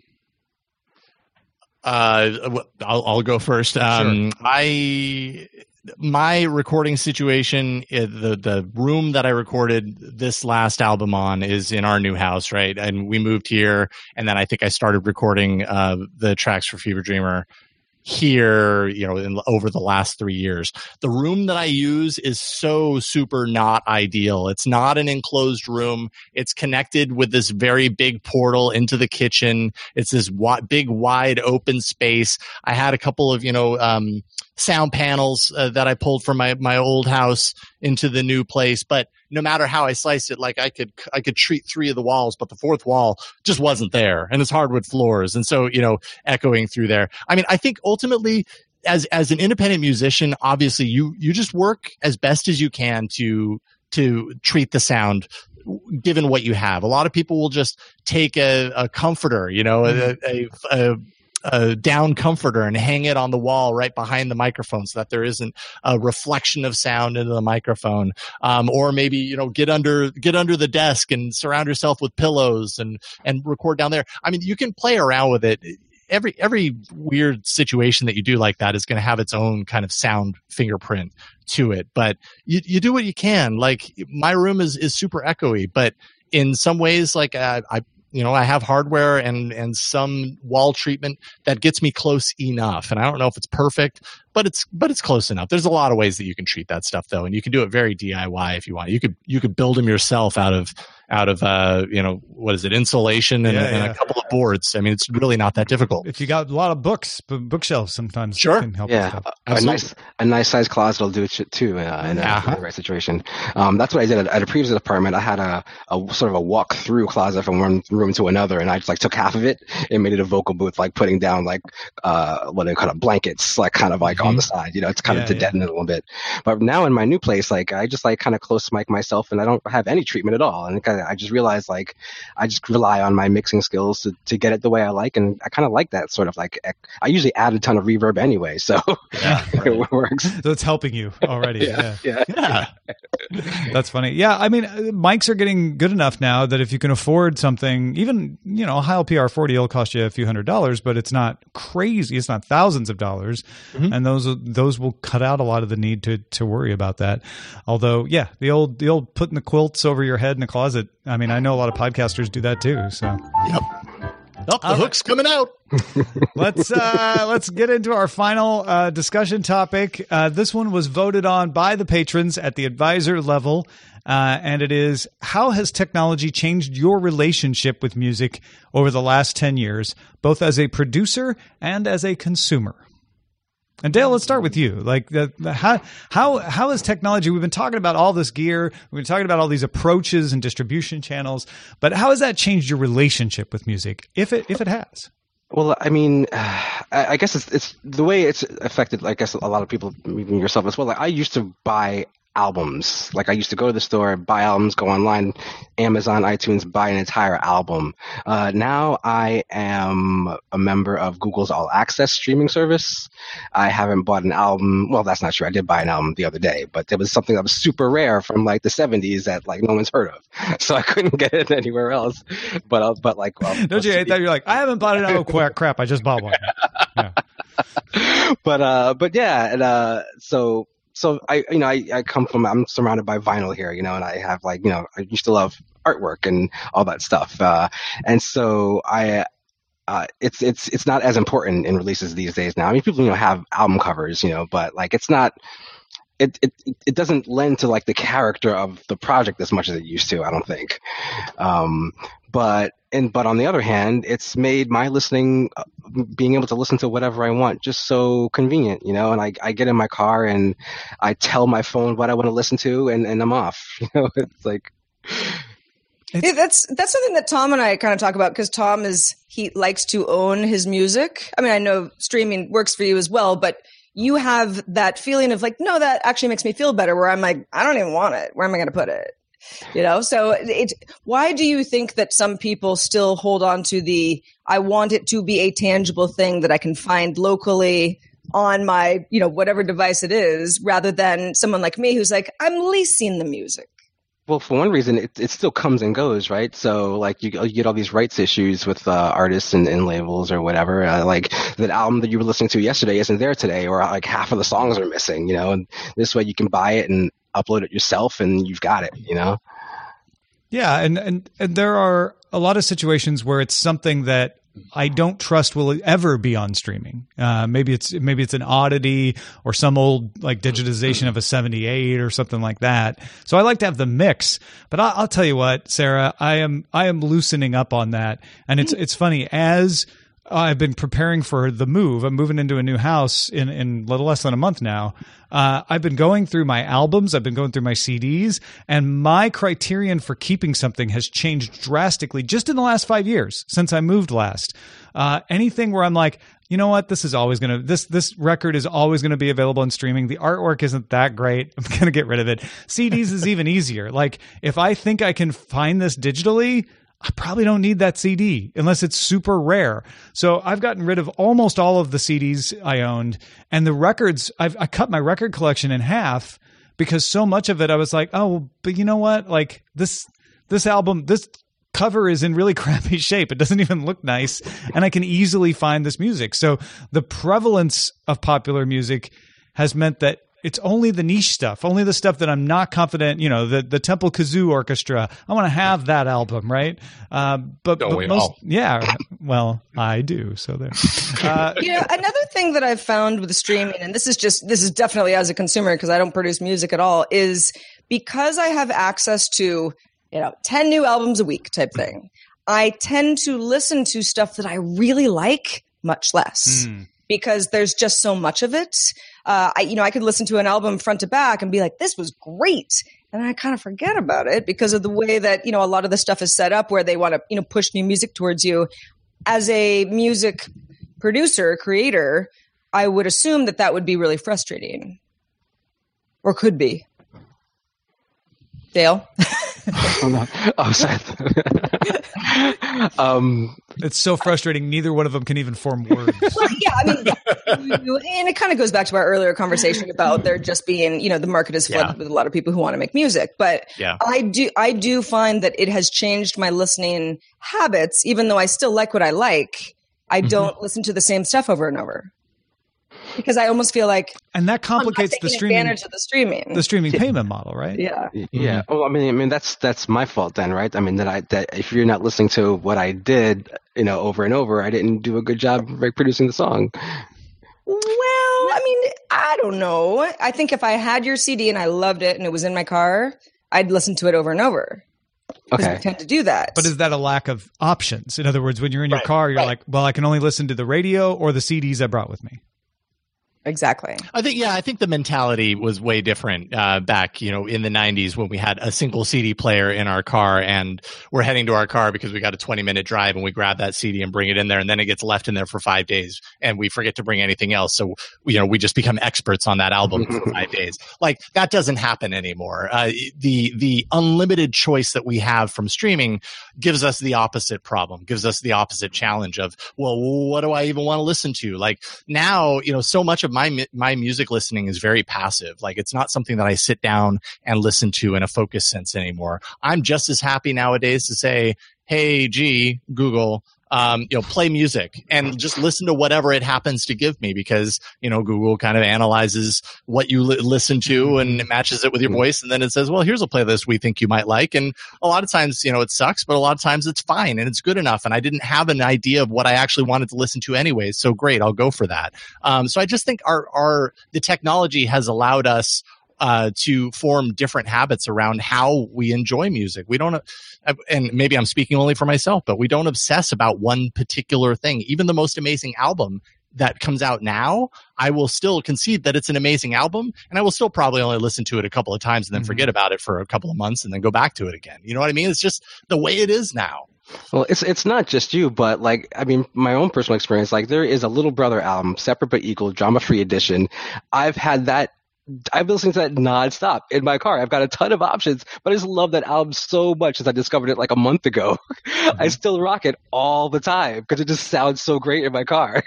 I'll go first. Sure. My recording situation, the room that I recorded this last album on is in our new house, right? And we moved here, and then I think I started recording the tracks for Fever Dreamer here, over the last 3 years. The room that I use is so super not ideal. It's not an enclosed room. It's connected with this very big portal into the kitchen. It's this big, wide open space. I had a couple of, sound panels that I pulled from my old house into the new place. But no matter how I sliced it, like I could treat 3 of the walls, but the 4th wall just wasn't there, and it's hardwood floors. And so, echoing through there. I mean, I think ultimately as an independent musician, obviously you just work as best as you can to treat the sound given what you have. A lot of people will just take a comforter, a down comforter and hang it on the wall right behind the microphone so that there isn't a reflection of sound into the microphone. Or maybe, get under the desk and surround yourself with pillows and record down there. I mean, you can play around with it. Every weird situation that you do like that is going to have its own kind of sound fingerprint to it. But you do what you can. Like, my room is super echoey, but in some ways, like I have hardware and some wall treatment that gets me close enough. And I don't know if it's perfect, but it's close enough. There's a lot of ways that you can treat that stuff though. And you can do it very DIY if you want. You could build them yourself out of what is it? Insulation and a couple of boards. I mean, it's really not that difficult. If you got a lot of bookshelves sometimes sure. can help. Yeah. A nice size closet will do it too in the right situation. That's what I did at a previous apartment. I had a sort of a walk through closet from one room to another, and I just took half of it and made it a vocal booth, putting down what they call blankets, kind of on the side. It's kind of to deaden it a little bit. But now in my new place, I just kind of close mic myself, and I don't have any treatment at all. And I just realized I just rely on my mixing skills to get it the way I like, and I kind of like that sort of I usually add a ton of reverb anyway, so it works. So it's helping you already. Yeah. That's funny. Yeah, I mean, mics are getting good enough now that if you can afford something, even a Heil PR40 will cost you a few $100s, but it's not crazy. It's not thousands of dollars, and those will cut out a lot of the need to worry about that. Although, the old putting the quilts over your head in a closet. I mean, I know a lot of podcasters do that too. So, yep. Oh, the hook's coming out. Let's get into our final discussion topic. This one was voted on by the patrons at the advisor level. and it is, how has technology changed your relationship with music over the last 10 years, both as a producer and as a consumer? And Dale, let's start with you. Like, how has technology? We've been talking about all this gear. We've been talking about all these approaches and distribution channels. But how has that changed your relationship with music, if it has? Well, I mean, I guess it's the way it's affected. I guess a lot of people, even yourself as well. Like, I used to buy albums. Like, I used to go to the store, buy albums, go online, Amazon, iTunes, buy an entire album. Now I am a member of Google's All Access streaming service. I haven't bought an album. Well, that's not true. I did buy an album the other day, but it was something that was super rare from like the 70s that like no one's heard of. So I couldn't get it anywhere else. But like, don't you hate that? You're like, I haven't bought an album. Crap, I just bought one. Yeah. But yeah, and So I come from, I'm surrounded by vinyl here, and I have I used to love artwork and all that stuff. And so it's not as important in releases these days now. I mean, people, have album covers, but like, it's not, it doesn't lend to like the character of the project as much as it used to, I don't think. But on the other hand, it's made my listening, being able to listen to whatever I want, just so convenient, and I get in my car and I tell my phone what I want to listen to and I'm off. It's like, that's something that Tom and I kind of talk about, because Tom he likes to own his music. I mean, I know streaming works for you as well, but you have that feeling of like, no, that actually makes me feel better, where I'm like, I don't even want it. Where am I going to put it? So why do you think that some people still hold on to I want it to be a tangible thing that I can find locally on my, whatever device it is, rather than someone like me who's like, I'm leasing the music? Well, for one reason, it still comes and goes, right? So, like, you get all these rights issues with artists and labels or whatever. Like, that album that you were listening to yesterday isn't there today, or like half of the songs are missing, and this way you can buy it and upload it yourself and you've got it, Yeah, and there are a lot of situations where it's something that I don't trust will ever be on streaming. Maybe it's an oddity or some old like digitization of a 78 or something like that. So I like to have the mix. But I'll tell you what, Sarah, I am loosening up on that. And it's funny, as I've been preparing for the move. I'm moving into a new house in a little less than a month now. I've been going through my albums. I've been going through my CDs, and my criterion for keeping something has changed drastically just in the last 5 years since I moved last. Anything where I'm like, you know what, this record is always going to be available in streaming. The artwork isn't that great. I'm going to get rid of it. CDs is even easier. Like, if I think I can find this digitally, I probably don't need that CD unless it's super rare. So I've gotten rid of almost all of the CDs I owned, and the records, I cut my record collection in half because so much of it I was like, oh, but you know what? Like this album, this cover is in really crappy shape. It doesn't even look nice, and I can easily find this music. So the prevalence of popular music has meant that it's only the niche stuff, only the stuff that I'm not confident, the Temple Kazoo Orchestra. I want to have that album, right? But yeah, well, I do. So there. Another thing that I've found with streaming, and this is definitely as a consumer, because I don't produce music at all, is because I have access to, 10 new albums a week type thing, I tend to listen to stuff that I really like much less. Because there's just so much of it. I could listen to an album front to back and be like, this was great. And I kind of forget about it because of the way that, a lot of the stuff is set up where they want to, push new music towards you. As a music producer, creator, I would assume that would be really frustrating. Or could be. Dale? Oh, sorry. It's so frustrating. Neither one of them can even form words. Well, yeah, I mean, and it kind of goes back to our earlier conversation about there just being, the market is flooded with a lot of people who want to make music. But I do find that it has changed my listening habits, even though I still like what I like. I don't listen to the same stuff over and over. Because I almost feel like, and that complicates the streaming, advantage of the streaming payment model, right? Yeah. Yeah. Well, I mean, that's my fault then, right? I mean, that if you're not listening to what I did, over and over, I didn't do a good job producing the song. Well, I mean, I don't know. I think if I had your CD and I loved it and it was in my car, I'd listen to it over and over. Okay. We tend to do that. But is that a lack of options? In other words, when you're in your car, you're like, well, I can only listen to the radio or the CDs I brought with me. Exactly. I think the mentality was way different back, in the 90s when we had a single CD player in our car and we're heading to our car because we got a 20-minute drive and we grab that CD and bring it in there, and then it gets left in there for 5 days and we forget to bring anything else. So, we just become experts on that album for 5 days. Like, that doesn't happen anymore. The unlimited choice that we have from streaming gives us the opposite problem, gives us the opposite challenge of, well, what do I even want to listen to? Like, now, so much of my music listening is very passive. Like, it's not something that I sit down and listen to in a focused sense anymore. I'm just as happy nowadays to say, hey, G, Google, play music and just listen to whatever it happens to give me, because, Google kind of analyzes what you listen to and it matches it with your voice. And then it says, well, here's a playlist we think you might like. And a lot of times, it sucks, but a lot of times it's fine and it's good enough. And I didn't have an idea of what I actually wanted to listen to anyways. So great, I'll go for that. So I just think the technology has allowed us to form different habits around how we enjoy music. We don't, and maybe I'm speaking only for myself, but we don't obsess about one particular thing. Even the most amazing album that comes out now, I will still concede that it's an amazing album, and I will still probably only listen to it a couple of times and then forget about it for a couple of months and then go back to it again. You know what I mean? It's just the way it is now. Well, it's not just you, but my own personal experience, there is a Little Brother album, Separate but Equal, drama-free edition. I've been listening to that nonstop in my car. I've got a ton of options, but I just love that album so much since I discovered it a month ago. I still rock it all the time because it just sounds so great in my car.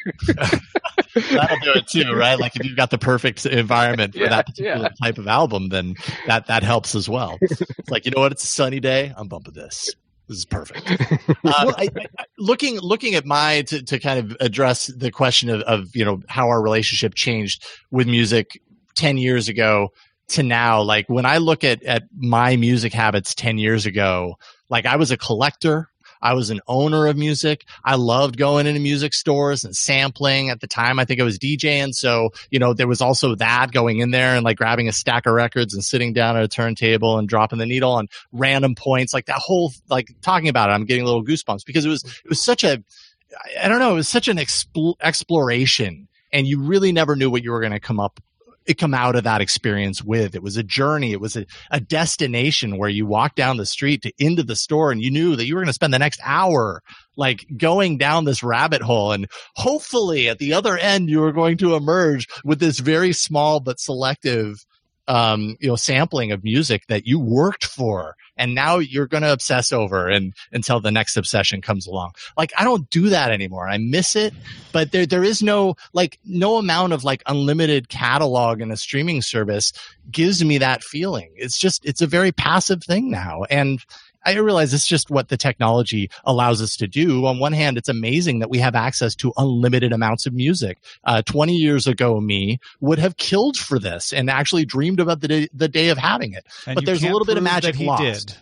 That'll do it too, right? Like, if you've got the perfect environment for that particular type of album, then that helps as well. It's like, you know what? It's a sunny day. I'm bumping this. This is perfect. Looking at to kind of address the question of how our relationship changed with music 10 years ago to now. Like, when I look at my music habits 10 years ago, I was a collector. I was an owner of music. I loved going into music stores and sampling. At the time, I think I was DJing. So, there was also that, going in there and grabbing a stack of records and sitting down at a turntable and dropping the needle on random points. That whole, talking about it, I'm getting a little goosebumps because it was such it was such an exploration, and you really never knew what you were going to come out of that experience with. It was a journey. It was a destination where you walked down the street into the store and you knew that you were going to spend the next hour going down this rabbit hole. And hopefully at the other end, you were going to emerge with this very small but selective sampling of music that you worked for. And now you're going to obsess over until the next obsession comes along. I don't do that anymore. I miss it, but there is no amount of unlimited catalog in a streaming service gives me that feeling. It's a very passive thing now. And I realize it's just what the technology allows us to do. On one hand, it's amazing that we have access to unlimited amounts of music. 20 years ago, me would have killed for this and actually dreamed about the day of having it. And but there's a little bit of magic lost.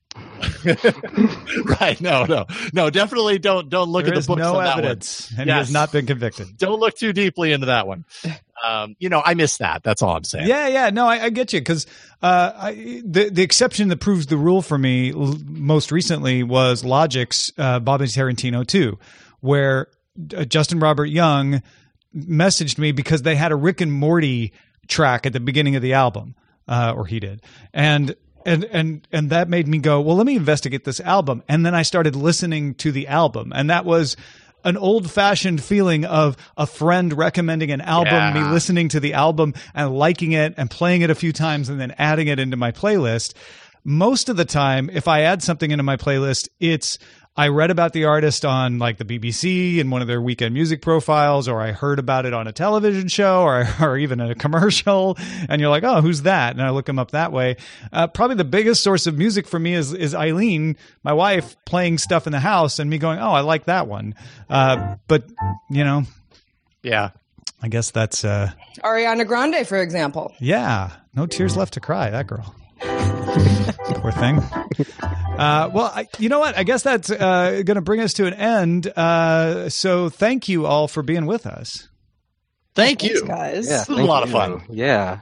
Right. No, definitely don't look at the books no on that evidence, one. And he has not been convicted. Don't look too deeply into that one. I miss that. That's all I'm saying. Yeah. No, I get you, because the exception that proves the rule for me most recently was Logic's Bobby Tarantino 2, where Justin Robert Young messaged me because they had a Rick and Morty track at the beginning of the album, or he did, and that made me go, well, let me investigate this album. And then I started listening to the album, and that was an old-fashioned feeling of a friend recommending an album, me listening to the album and liking it and playing it a few times and then adding it into my playlist. Most of the time, if I add something into my playlist, it's I read about the artist on the BBC in one of their weekend music profiles, or I heard about it on a television show or even in a commercial, and you're like, oh, who's that? And I look them up that way. Probably the biggest source of music for me is Eileen, my wife, playing stuff in the house and me going, oh, I like that one. But, yeah, I guess that's Ariana Grande, for example. Yeah. No tears left to cry, that girl. Poor thing. Well, you know what? I guess that's going to bring us to an end. So thank you all for being with us. Thanks, guys. Yeah, this was a lot of fun. Yeah.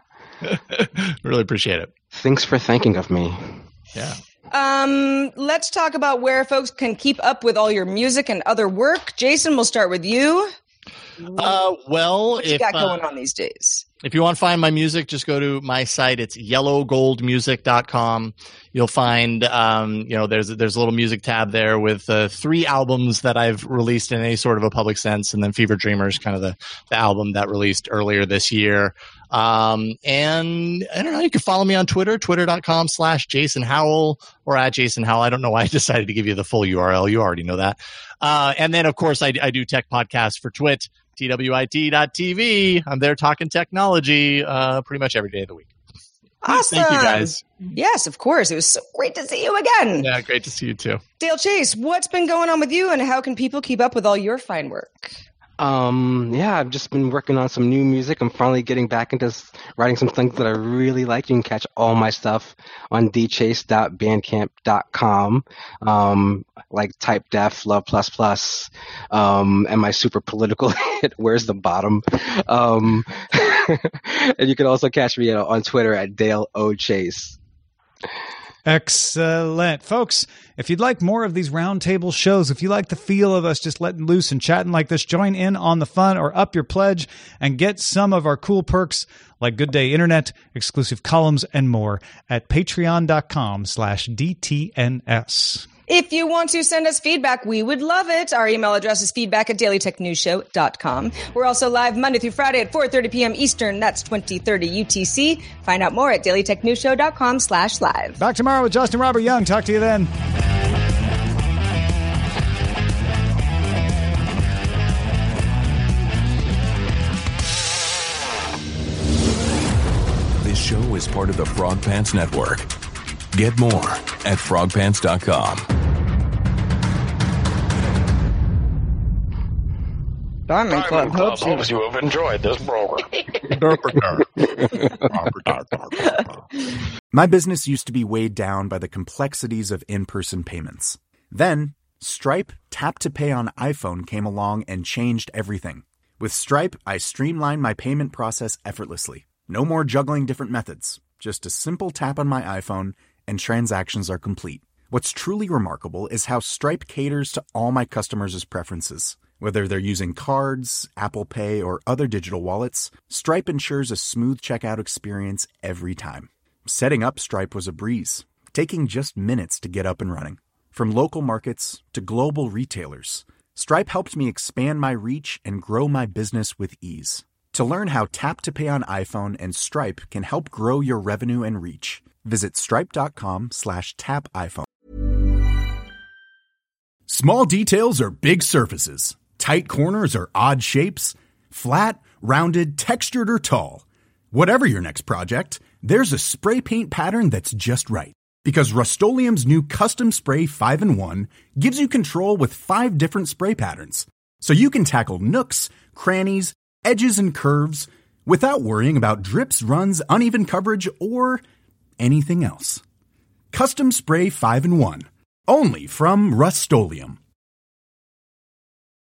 Really appreciate it. Thanks for thinking of me. Yeah. Let's talk about where folks can keep up with all your music and other work. Jason, we'll start with you. What you got going on these days? If you want to find my music, just go to my site. It's yellowgoldmusic.com. You'll find, there's a little music tab there with 3 albums that I've released in any sort of a public sense, and then Fever Dreamers, kind of the album that released earlier this year. And I don't know, you can follow me on Twitter, twitter.com/Jason Howell or @Jason Howell. I don't know why I decided to give you the full URL. You already know that. And then, of course, I do tech podcasts for Twit, twit.tv. I'm there talking technology pretty much every day of the week. Awesome. Thank you, guys. Yes, of course. It was so great to see you again. Yeah, great to see you too. Dale Chase, what's been going on with you, and how can people keep up with all your fine work? I've just been working on some new music. I'm finally getting back into writing some things that I really like. You can catch all my stuff on dchase.bandcamp.com, like Type Def, Love Plus Plus, and my super political hit, Where's the Bottom? And you can also catch me on Twitter at Dale O. Chase. Excellent. Folks, if you'd like more of these roundtable shows, if you like the feel of us just letting loose and chatting like this, join in on the fun or up your pledge and get some of our cool perks like Good Day Internet, exclusive columns, and more at patreon.com/DTNS. If you want to send us feedback, we would love it. Our email address is feedback@dailytechnewsshow.com. We're also live Monday through Friday at 4:30 p.m. Eastern. That's 20:30 UTC. Find out more at dailytechnewsshow.com/live. Back tomorrow with Justin Robert Young. Talk to you then. This show is part of the Frog Pants Network. Get more at frogpants.com. Diamond Club hopes you have enjoyed this program. My business used to be weighed down by the complexities of in-person payments. Then, Stripe Tap to Pay on iPhone came along and changed everything. With Stripe, I streamlined my payment process effortlessly. No more juggling different methods. Just a simple tap on my iPhone and transactions are complete. What's truly remarkable is how Stripe caters to all my customers' preferences. Whether they're using cards, Apple Pay, or other digital wallets, Stripe ensures a smooth checkout experience every time. Setting up Stripe was a breeze, taking just minutes to get up and running. From local markets to global retailers, Stripe helped me expand my reach and grow my business with ease. To learn how Tap to Pay on iPhone and Stripe can help grow your revenue and reach, visit stripe.com/tapiphone. Small details are big surfaces. Tight corners or odd shapes. Flat, rounded, textured, or tall. Whatever your next project, there's a spray paint pattern that's just right. Because Rust-Oleum's new Custom Spray 5-in-1 gives you control with 5 different spray patterns. So you can tackle nooks, crannies, edges, and curves without worrying about drips, runs, uneven coverage, or anything else. Custom Spray 5-in-1. Only from Rust-Oleum.